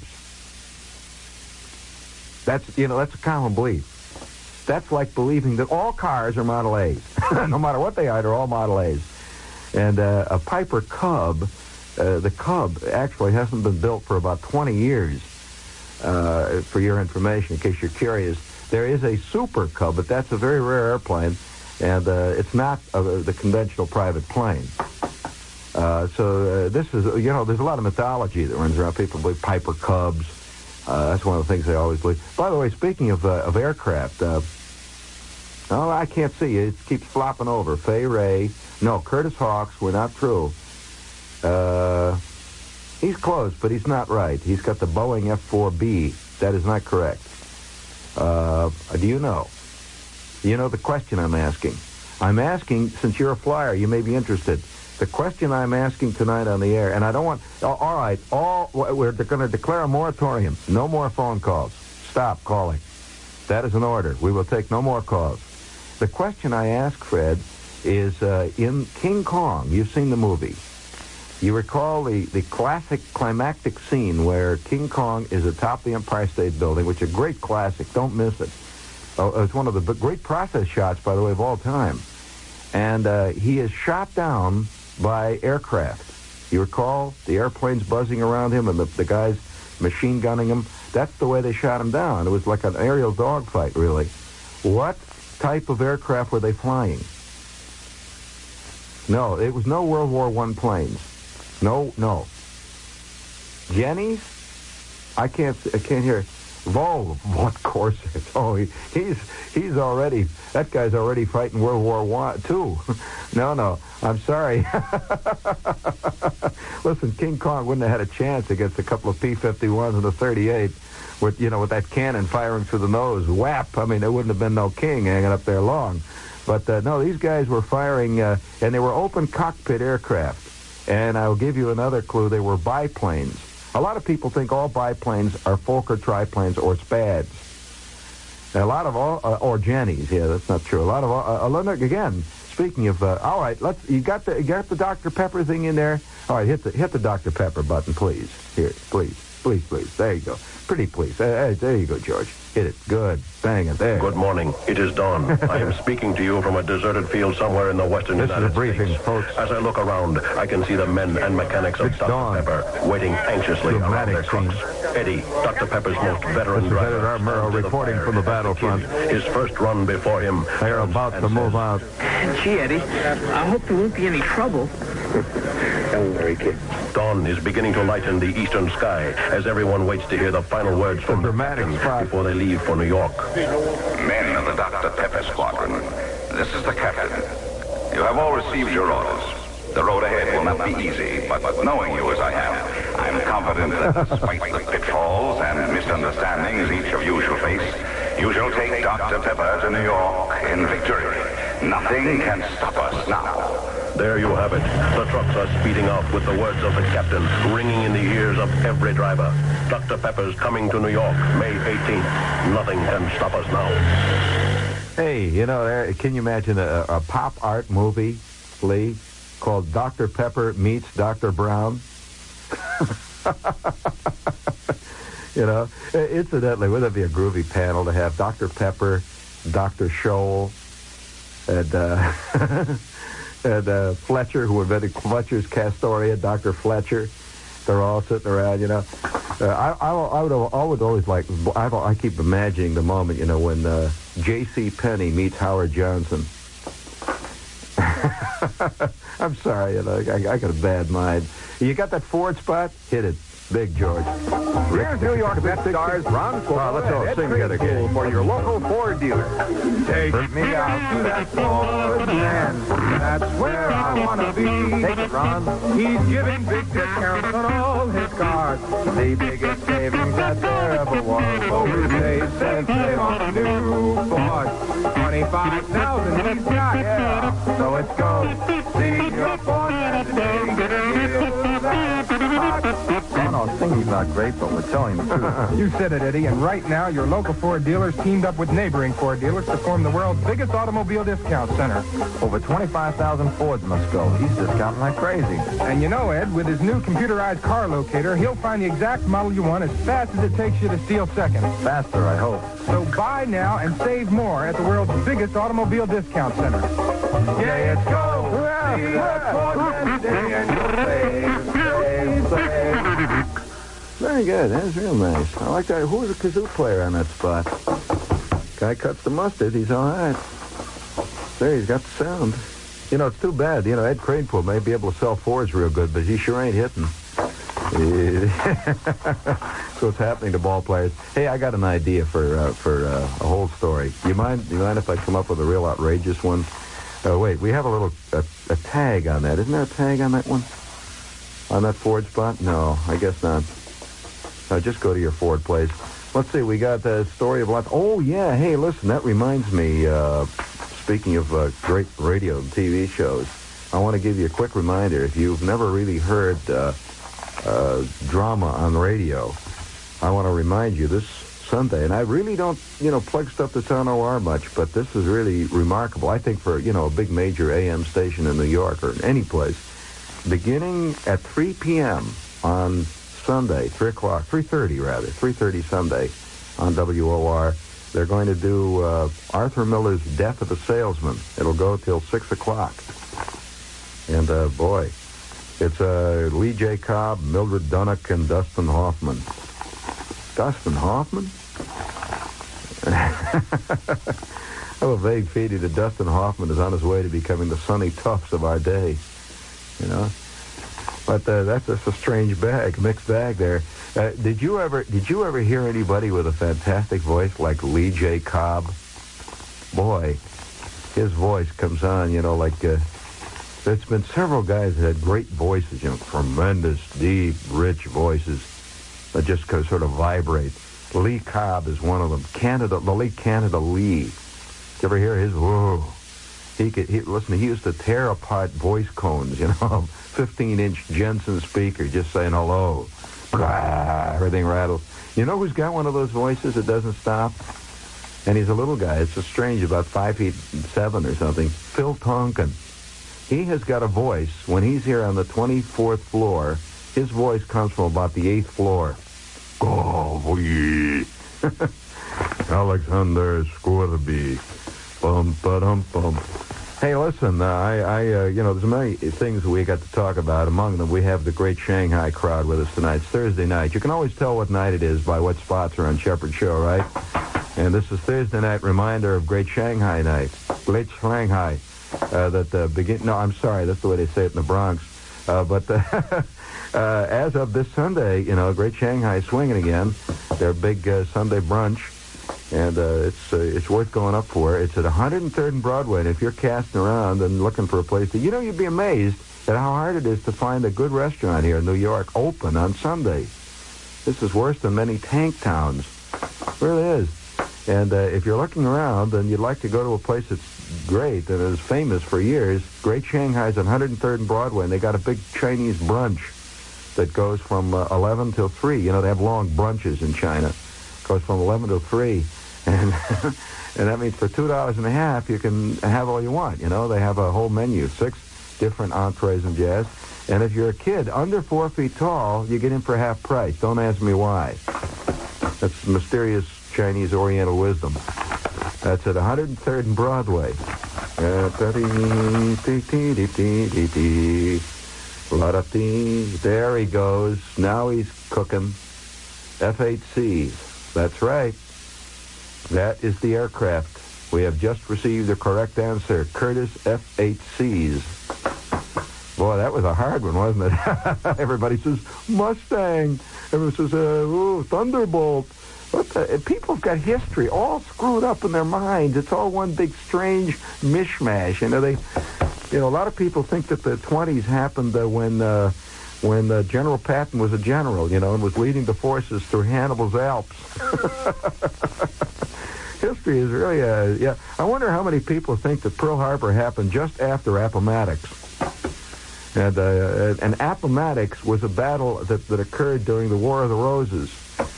That's, you know, that's a common belief. That's like believing that all cars are Model A's. No matter what they are, they're all Model A's. And uh, a Piper Cub, uh, the Cub actually hasn't been built for about twenty years, uh, for your information, in case you're curious. There is a Super Cub, but that's a very rare airplane, and uh, it's not uh, the conventional private plane. Uh, so uh, this is, you know, there's a lot of mythology that runs around. People believe Piper Cubs. Uh, that's one of the things they always believe. By the way, speaking of, uh, of aircraft, uh, oh, I can't see. It keeps flopping over. Fay Ray. No, Curtis Hawks were not true. Uh, he's close, but he's not right. He's got the Boeing F four B. That is not correct. Uh, do you know? You know the question I'm asking. I'm asking, since you're a flyer, you may be interested. The question I'm asking tonight on the air, and I don't want, all right, all we're going to declare a moratorium. No more phone calls. Stop calling. That is an order. We will take no more calls. The question I ask, Fred, is uh, in King Kong. You've seen the movie. You recall the, the classic climactic scene where King Kong is atop the Empire State Building, which is a great classic. Don't miss it. Oh, it's one of the great process shots, by the way, of all time. And uh, he is shot down by aircraft. You recall the airplanes buzzing around him and the, the guys machine gunning him? That's the way they shot him down. It was like an aerial dogfight, really. What type of aircraft were they flying? No, it was no World War One planes. No, no. Jennies? I can't. I can't hear. Vol, what Corsairs? Oh, he, he's he's already. That guy's already fighting World War One, two. No, no. I'm sorry. Listen, King Kong wouldn't have had a chance against a couple of P fifty-ones and a thirty-eight, with you know with that cannon firing through the nose. Whap! I mean, there wouldn't have been no King hanging up there long. But uh, no, these guys were firing, uh, and they were open cockpit aircraft. And I'll give you another clue. They were biplanes. A lot of people think all biplanes are Fokker triplanes or Spads. A lot of all, uh, or Jennies. Yeah, that's not true. A lot of all, uh, again, speaking of, uh, all right, let's. You got the you got the Doctor Pepper thing in there. All right, hit the hit the Doctor Pepper button, please. Here, please, please, please. There you go. Pretty please. Uh, there you go, George. Hit it. Good. Bang it there. Good morning. It is dawn. I am speaking to you from a deserted field somewhere in the western this United is a briefing, States. Folks. As I look around, I can see the men and mechanics of It's Doctor dawn. Pepper waiting anxiously around their trucks. Eddie, Doctor Pepper's most veteran Mister driver, Ed Armero reporting from the battlefront. His first run before him. They're about to move out. Gee, Eddie, I hope there won't be any trouble. Don't worry, kid. Dawn is beginning to lighten the eastern sky as everyone waits to hear the final words from the captain before they leave for New York. Men of the Doctor Pepper Squadron, this is the captain. You have all received your orders. The road ahead will not be easy, but knowing you as I have, I'm confident that despite the pitfalls and misunderstandings each of you shall face, you shall take Doctor Pepper to New York in victory. Nothing can stop us now. There you have it. The trucks are speeding off with the words of the captain ringing in the ears of every driver. Doctor Pepper's coming to New York, May eighteenth. Nothing can stop us now. Hey, you know, there, can you imagine a, a pop art movie, Lee, called Doctor Pepper Meets Doctor Brown? You know, incidentally, wouldn't it be a groovy panel to have Doctor Pepper, Doctor Scholl, and uh, and uh, Fletcher, who invented Fletcher's Castoria, Doctor Fletcher. They're all sitting around, you know. Uh, I, I, I, would, I would always like, I, I keep imagining the moment, you know, when uh, J C Penney meets Howard Johnson. I'm sorry, you know, I, I got a bad mind. You got that Ford spot? Hit it. Big George. Here's New York Met stars Ron Fuller Oh, let's all and sing Ed together, Greenpool kid. for your local Ford dealer. Take me out to that Ford man. That's where I want to be. Take it, Ron. He's giving big discounts on all his cars. Ford. The biggest savings that there ever was. Oh, we save cents on new Ford. twenty-five thousand he's got, yeah. So it's go. See your Ford today. Get a deal that's hot. Oh, no, singing's not great, but we're telling the truth. You said it, Eddie, and right now your local Ford dealers teamed up with neighboring Ford dealers to form the world's biggest automobile discount center. Over twenty-five thousand Fords must go. He's discounting like crazy. And you know, Ed, with his new computerized car locator, he'll find the exact model you want as fast as it takes you to steal seconds. Faster, I hope. So buy now and save more at the world's biggest automobile discount center. Yeah, it's go. See your Ford today and you'll save, save, save. Very good. That's real nice. I like that. Who was the kazoo player on that spot? Guy cuts the mustard. He's all right. There, he's got the sound. You know, it's too bad. You know, Ed Kranepool may be able to sell Fords real good, but he sure ain't hitting. So what's happening to ball players. Hey, I got an idea for uh, for uh, a whole story. You mind? You mind if I come up with a real outrageous one? Oh, wait. We have a little a, a tag on that. Isn't there a tag on that one? On that Ford spot? No, I guess not. Uh, just go to your Ford place. Let's see, we got the story of lots. Oh, yeah, hey, listen, that reminds me, uh, speaking of uh, great radio and T V shows, I want to give you a quick reminder. If you've never really heard uh, uh, drama on radio, I want to remind you this Sunday, and I really don't, you know, plug stuff that's on O R much, but this is really remarkable, I think, for, you know, a big major A M station in New York or in any place. Beginning at three p.m. on Sunday, three o'clock, three thirty rather, three thirty Sunday on W O R. They're going to do uh, Arthur Miller's Death of a Salesman. It'll go till six o'clock. And, uh, boy, it's uh, Lee J. Cobb, Mildred Dunnock, and Dustin Hoffman. Dustin Hoffman? I have a vague feeling that Dustin Hoffman is on his way to becoming the Sonny Tufts of our day. You know? But uh, that's just a strange bag, mixed bag there. Uh, did you ever did you ever hear anybody with a fantastic voice like Lee J. Cobb? Boy, his voice comes on, you know, like uh, there's been several guys that had great voices, you know, tremendous, deep, rich voices that just kind of sort of vibrate. Lee Cobb is one of them. Canada, the late Canada Lee. Did you ever hear his? Whoa. He could he, listen. He used to tear apart voice cones, you know, fifteen-inch Jensen speaker, just saying hello. Blah, everything rattles. You know who's got one of those voices that doesn't stop? And he's a little guy. It's just strange, about five feet seven or something. Phil Tonkin. He has got a voice. When he's here on the twenty-fourth floor, his voice comes from about the eighth floor. Oh, boy. Alexander Scorby. Bum, ba-dum, bum. Hey, listen, uh, I, I uh, you know, there's many things we got to talk about. Among them, we have the great Shanghai crowd with us tonight. It's Thursday night. You can always tell what night it is by what spots are on Shepherd Show, right? And this is Thursday night reminder of Great Shanghai Night. Great Shanghai. Uh, that uh, begin. No, I'm sorry. That's the way they say it in the Bronx. Uh, but uh, uh, as of this Sunday, you know, Great Shanghai is swinging again. Their big uh, Sunday brunch. And uh, it's uh, it's worth going up for. It's at one hundred third and Broadway. And if you're casting around and looking for a place to, you know, you'd be amazed at how hard it is to find a good restaurant here in New York open on Sunday. This is worse than many tank towns. It really is. And uh, if you're looking around and you'd like to go to a place that's great and is famous for years, Great Shanghai's on one hundred third and Broadway, and they got a big Chinese brunch that goes from uh, eleven till three. You know, they have long brunches in China. It goes from eleven till three. And and that means for two dollars and a half, you can have all you want. You know, they have a whole menu, six different entrees and jazz. And if you're a kid under four feet tall, you get in for half price. Don't ask me why. That's mysterious Chinese Oriental wisdom. That's at one hundred third and Broadway. There he goes. Now he's cooking. F eight Cs. That's right. That is the aircraft. We have just received the correct answer. Curtiss F eight Cs. Boy, that was a hard one, wasn't it? Everybody says Mustang. Everyone says, uh, ooh, Thunderbolt. What the, people have got history all screwed up in their minds. It's all one big strange mishmash. You know, they, you know, a lot of people think that the twenties happened uh, when uh, when uh, General Patton was a general, you know, and was leading the forces through Hannibal's Alps. History is really, uh, yeah. I wonder how many people think that Pearl Harbor happened just after Appomattox. And, uh, and Appomattox was a battle that, that occurred during the War of the Roses.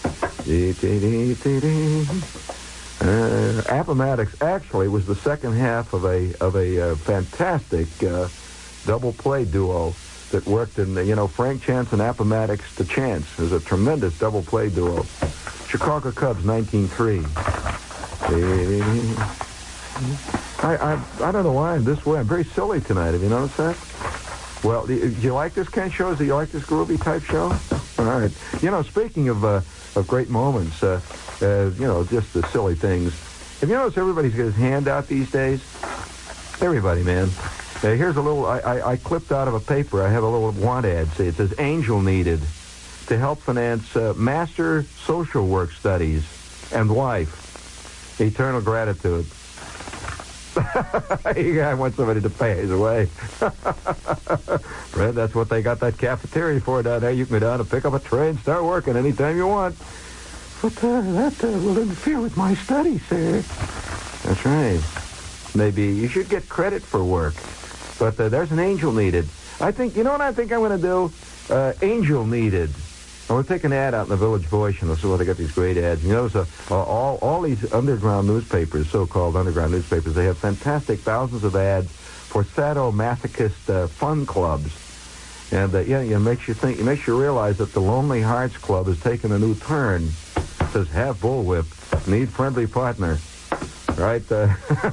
Uh, Appomattox actually was the second half of a of a uh, fantastic uh, double play duo that worked in, you know, Frank Chance and Appomattox to Chance. It was a tremendous double play duo. Chicago Cubs, nineteen three. I, I I don't know why I'm this way. I'm very silly tonight. Have you noticed that? Well, do you, do you like this kind of shows? Do you like this groovy type show? All right. You know, speaking of uh, of great moments, uh, uh, you know, just the silly things. Have you noticed everybody's got his hand out these days? Everybody, man. Uh, here's a little, I, I, I clipped out of a paper. I have a little want ad. See, it says Angel needed to help finance uh, master social work studies and wife. Eternal gratitude. I want somebody to pay his way. Fred, that's what they got that cafeteria for down there. You can go down and pick up a tray and start working anytime you want. But uh, that uh, will interfere with my studies, sir. That's right. Maybe you should get credit for work. But uh, there's an angel needed. I think, you know what I think I'm going to do? Uh, angel needed. I'm going to take an ad out in the Village Voice, and see what they got these great ads. You notice uh, all all these underground newspapers, so-called underground newspapers, they have fantastic thousands of ads for sadomasochist uh, fun clubs. And, uh, yeah, it makes you think, it makes you realize that the Lonely Hearts Club has taken a new turn. It says, have bullwhip, need friendly partner. Right? Uh,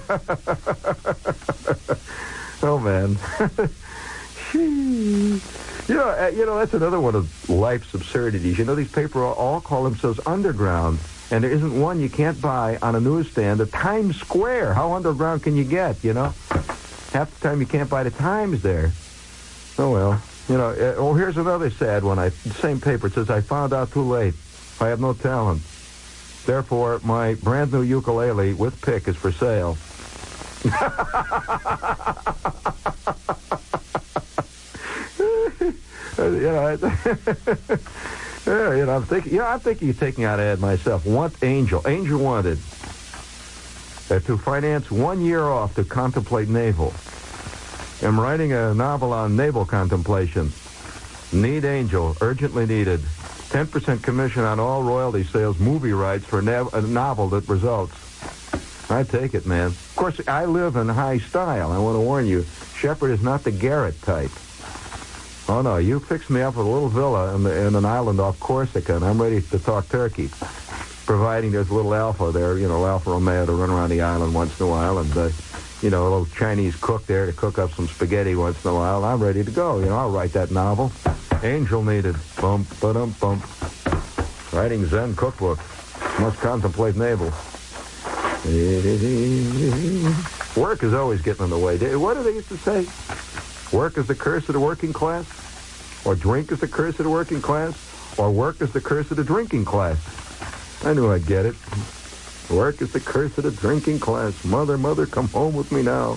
oh, man. You know, uh, you know, that's another one of life's absurdities. You know, these papers all, all call themselves underground, and there isn't one you can't buy on a newsstand at Times Square. How underground can you get, you know? Half the time you can't buy the Times there. Oh, well. You know, uh, oh, here's another sad one. I, the same paper. It says, I found out too late. I have no talent. Therefore, my brand new ukulele with pick is for sale. Uh, you know, I, yeah, you know, I'm thinking, you know, I'm thinking of taking out an ad myself. Want Angel, Angel wanted uh, to finance one year off to contemplate navel. I'm writing a novel on naval contemplation. Need Angel, urgently needed. ten percent commission on all royalty sales, movie rights for nav- a novel that results. I take it, man. Of course, I live in high style. I want to warn you, Shepard is not the Garrett type. Oh, no, you fix me up with a little villa in, the, in an island off Corsica, and I'm ready to talk turkey, providing there's a little Alpha there, you know, Alfa Romeo to run around the island once in a while, and, uh, you know, a little Chinese cook there to cook up some spaghetti once in a while. I'm ready to go. You know, I'll write that novel. Angel needed. Bump, ba-dum, bump. Writing Zen cookbook. Must contemplate navel. Work is always getting in the way. What do they used to say? Work is the curse of the working class? Or drink is the curse of the working class? Or work is the curse of the drinking class? I knew I'd get it. Work is the curse of the drinking class. Mother, mother, come home with me now.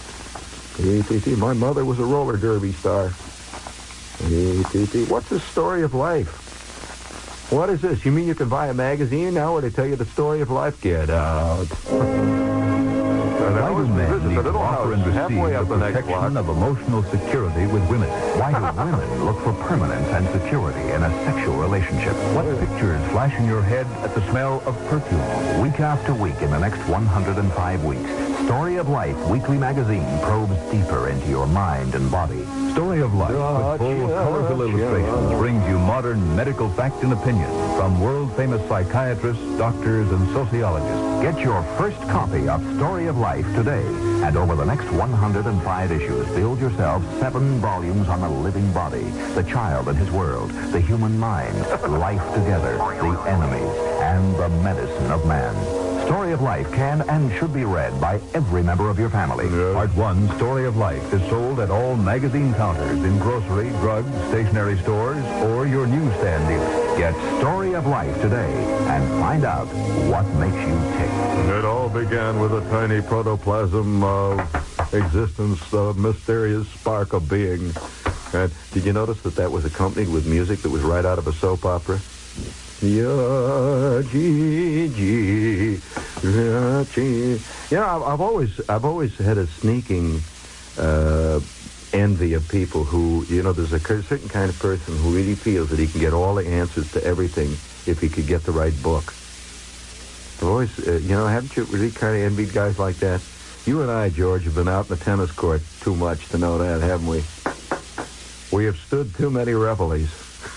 My mother was a roller derby star. What's the story of life? What is this? You mean you can buy a magazine now where they tell you the story of life? Get out. Why do men need to offer and receive the protection of emotional security with women? Why do women look for permanence and security in a sexual relationship? What pictures flash in your head at the smell of perfume? Week after week in the next one hundred five weeks, Story of Life Weekly Magazine probes deeper into your mind and body. Story of Life, with full, colorful illustrations, brings you modern medical fact and opinion from world-famous psychiatrists, doctors, and sociologists. Get your first copy of Story of Life today, and over the next one hundred five issues, build yourself seven volumes on the living body, the child and his world, the human mind, life together, the enemies, and the medicine of man. Story of Life can and should be read by every member of your family. Part one, Story of Life, is sold at all magazine counters in grocery, drug, stationery stores, or your newsstand dealer. Get Story of Life today and find out what makes you tick. It all began with a tiny protoplasm of existence, the mysterious spark of being. Uh, did you notice that that was accompanied with music that was right out of a soap opera? Yeah, Gigi, yeah, Gigi. You know, I've, I've always, I've always had a sneaking uh, envy of people who, you know, there's a certain kind of person who really feels that he can get all the answers to everything if he could get the right book. I've always, uh, you know, haven't you really kind of envied guys like that? You and I, George, have been out in the tennis court too much to know that, haven't we? We have stood too many reveilles.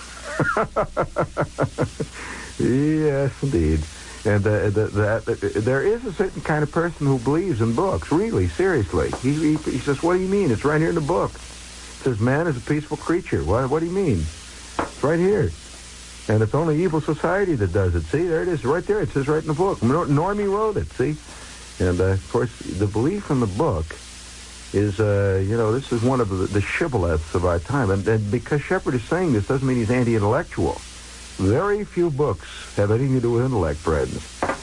Yes, indeed. And uh, the, the, the, there is a certain kind of person who believes in books, really, seriously. He, he, he says, what do you mean? It's right here in the book. It says, man is a peaceful creature. What, what do you mean? It's right here. And it's only evil society that does it. See, there it is, right there. It says right in the book. Normie wrote it, see? And, uh, of course, the belief in the book is, uh, you know, this is one of the, the shibboleths of our time. And, and because Shepard is saying this doesn't mean he's anti-intellectual. Very few books have anything to do with intellect, friends.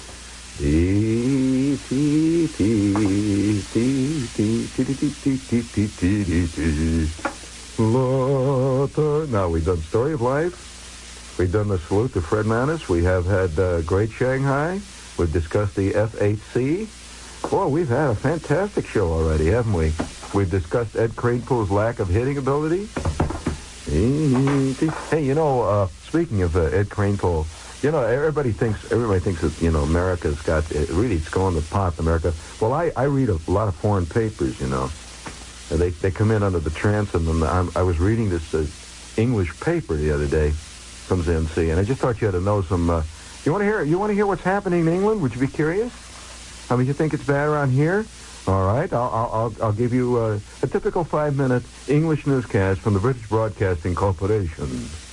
Now, we've done Story of Life. We've done the salute to Fred Manus. We have had uh, Great Shanghai. We've discussed the F eight C. Boy, we've had a fantastic show already, haven't we? We've discussed Ed Kranepool's lack of hitting ability. Hey, you know, uh, speaking of uh, Ed Kranepool, you know, everybody thinks everybody thinks that, you know, America's got, it, really, it's going to pot in America. Well, I, I read a lot of foreign papers, you know. And they, they come in under the transom, and I'm, I was reading this uh, English paper the other day from Z N C, and I just thought you had to know some... Uh, you want to hear? You want to hear what's happening in England? Would you be curious? I mean, you think it's bad around here? All right, I'll I'll, I'll give you uh, a typical five-minute English newscast from the British Broadcasting Corporation.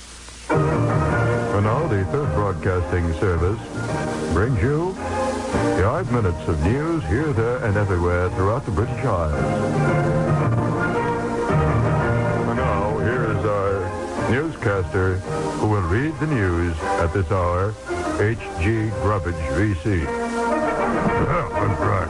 And now the Third Broadcasting Service brings you five minutes of news here, there, and everywhere throughout the British Isles. And now here is our newscaster who will read the news at this hour, H G Grubbage, V C. That's right.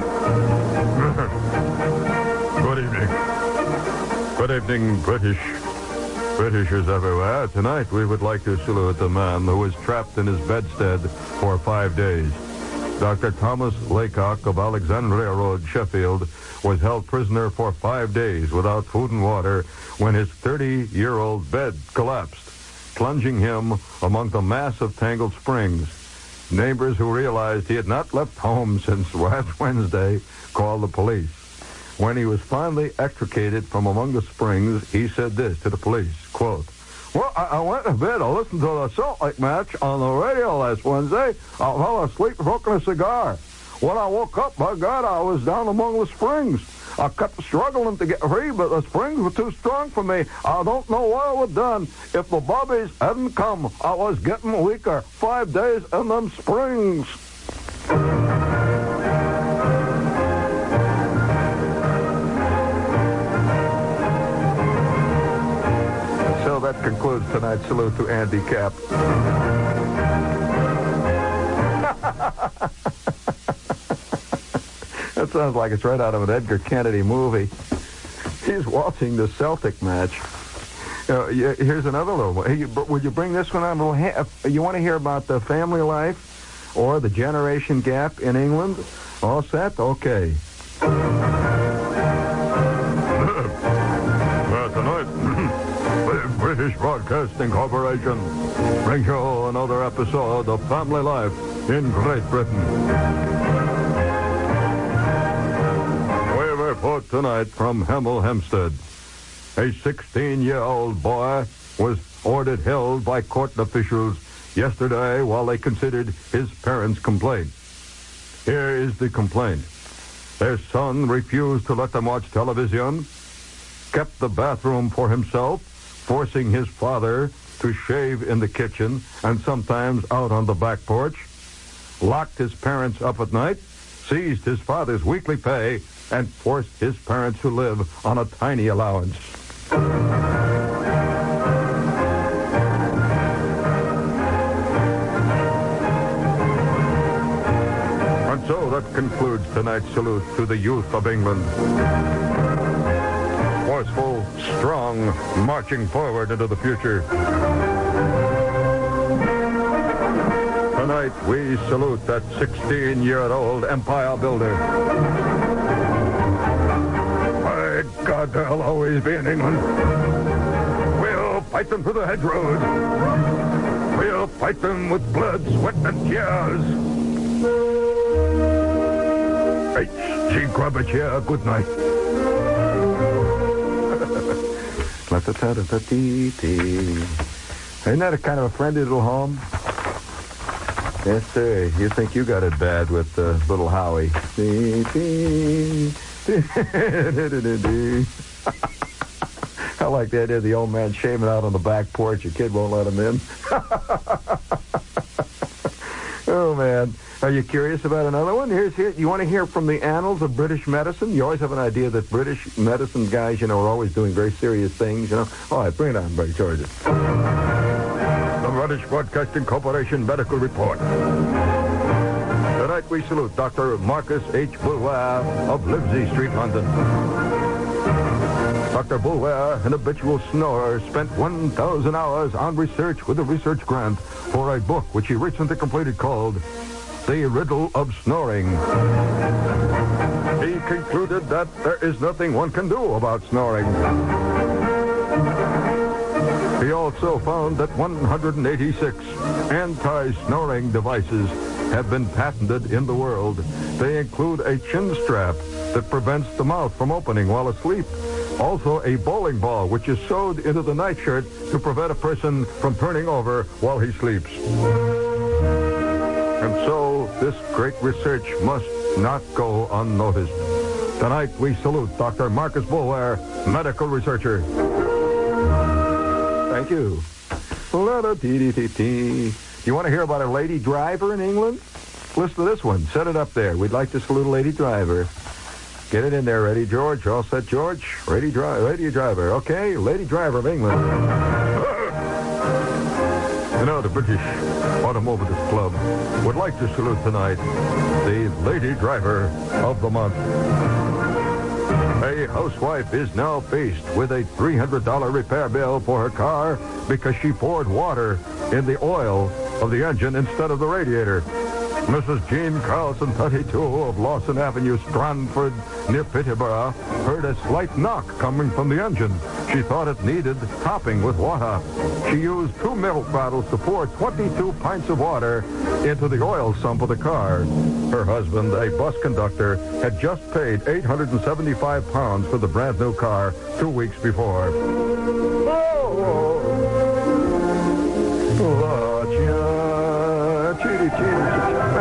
Good evening. Good evening, British. Britishers everywhere. Tonight we would like to salute the man who was trapped in his bedstead for five days. Doctor Thomas Laycock of Alexandria Road, Sheffield, was held prisoner for five days without food and water when his thirty-year-old bed collapsed, plunging him among the mass of Tangled Springs. Neighbors who realized he had not left home since last Wednesday called the police. When he was finally extricated from among the springs, he said this to the police, quote, well, I, I went to bed. I listened to the Salt Lake match on the radio last Wednesday. I fell asleep smoking a cigar. When I woke up, by God, I was down among the springs. I kept struggling to get free, but the springs were too strong for me. I don't know what I would have done if the bobbies hadn't come. I was getting weaker. Five days in them springs. So that concludes tonight's salute to Andy Capp. That sounds like it's right out of an Edgar Kennedy movie. He's watching the Celtic match. Uh, here's another little one. Hey, would you bring this one on? You want to hear about the family life or the generation gap in England? All set? Okay. Well, tonight, the British Broadcasting Corporation brings you another episode of Family Life in Great Britain. Report tonight from Hemel Hempstead. A sixteen-year-old boy was ordered held by court officials yesterday while they considered his parents' complaint. Here is the complaint. Their son refused to let them watch television, kept the bathroom for himself, forcing his father to shave in the kitchen and sometimes out on the back porch, locked his parents up at night, seized his father's weekly pay, and forced his parents to live on a tiny allowance. And so that concludes tonight's salute to the youth of England. For forceful, strong, marching forward into the future. Tonight, we salute that sixteen-year-old empire builder. My God, there'll always be in England. We'll fight them through the hedgerows. We'll fight them with blood, sweat, and tears. H G. Grubbage here, good night. Isn't that a kind of a friendly little home? Yes, sir. You think you got it bad with uh, little Howie. I like the idea of the old man shaving out on the back porch. Your kid won't let him in. Oh, man. Are you curious about another one? Here's here. You want to hear from the annals of British medicine? You always have an idea that British medicine guys, you know, are always doing very serious things, you know. All right, bring it on, Buddy George. The British Broadcasting Corporation Medical Report. Tonight we salute Doctor Marcus H. Bulwer of Livesey Street, London. Doctor Bulwer, an habitual snorer, spent one thousand hours on research with a research grant for a book which he recently completed called The Riddle of Snoring. He concluded that there is nothing one can do about snoring. He also found that one hundred eighty-six anti-snoring devices have been patented in the world. They include a chin strap that prevents the mouth from opening while asleep. Also, a bowling ball, which is sewed into the nightshirt to prevent a person from turning over while he sleeps. And so, this great research must not go unnoticed. Tonight, we salute Doctor Marcus Bulwer, medical researcher. Thank you. You want to hear about a lady driver in England? Listen to this one. Set it up there. We'd like to salute a lady driver. Get it in there, ready, George. All set, George. Lady, dri- lady driver. Okay, lady driver of England. You know, the British Automotive Club would like to salute tonight the lady driver of the month. A housewife is now faced with a three hundred dollars repair bill for her car because she poured water in the oil of the engine instead of the radiator. Missus Jean Carlson, thirty-two, of Lawson Avenue, Strandford, near Peterborough, heard a slight knock coming from the engine. She thought it needed topping with water. She used two milk bottles to pour twenty-two pints of water into the oil sump of the car. Her husband, a bus conductor, had just paid eight hundred seventy-five pounds for the brand new car two weeks before. Oh! Oh, chitty, chitty.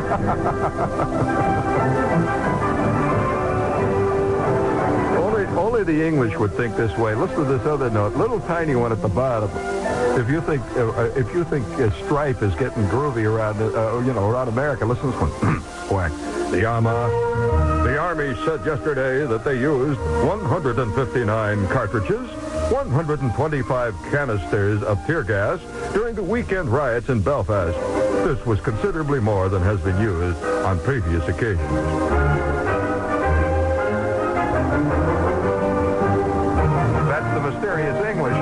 only, only the English would think this way. Listen to this other note, little tiny one at the bottom. If you think, uh, if you think uh, strife is getting groovy around, uh, you know, around America, listen to this one. Quack. The Arma, the Army said yesterday that they used one hundred fifty-nine cartridges, one hundred twenty-five canisters of tear gas during the weekend riots in Belfast. This was considerably more than has been used on previous occasions. That's the mysterious English.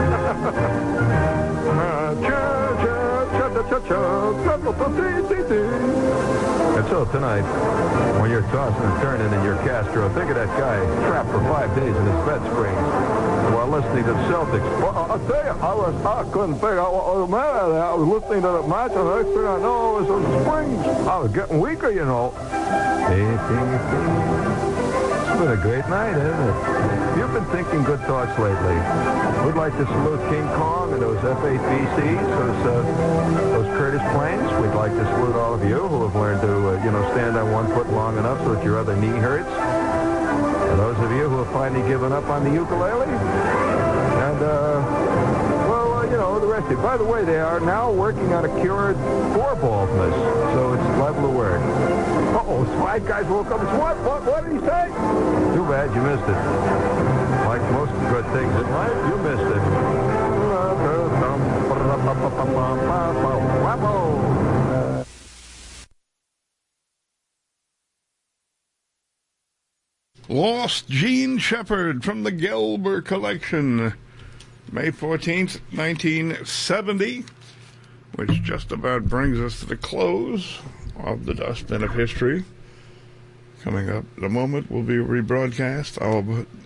And so tonight, when you're tossing and turning in your Castro, think of that guy trapped for five days in his bed springs while listening to the Celtics. Well, I'll tell you, I was I couldn't figure out what was the matter. I was listening to the match, and the next thing I know, it was the springs. I was getting weaker, you know. It's been a great night, hasn't it? You've been thinking good thoughts lately. We'd like to salute King Kong and those F eight B Cs, those, uh, those Curtiss planes. We'd like to salute all of you who have learned to, uh, you know, stand on one foot long enough so that your other knee hurts. And those of you who have finally given up on the ukulele. And, uh, well, uh, you know, the rest of you. By the way, they are now working on a cure for baldness, so it's liable to work. Uh-oh, Five Guys woke up. What? What? What did he say? Too bad you missed it. Like most good things in life, you missed it. Lost Gene Shepard from the Gelber Collection, May fourteenth, nineteen seventy, which just about brings us to the close of the Dustbin of History. Coming up in a moment will be rebroadcast of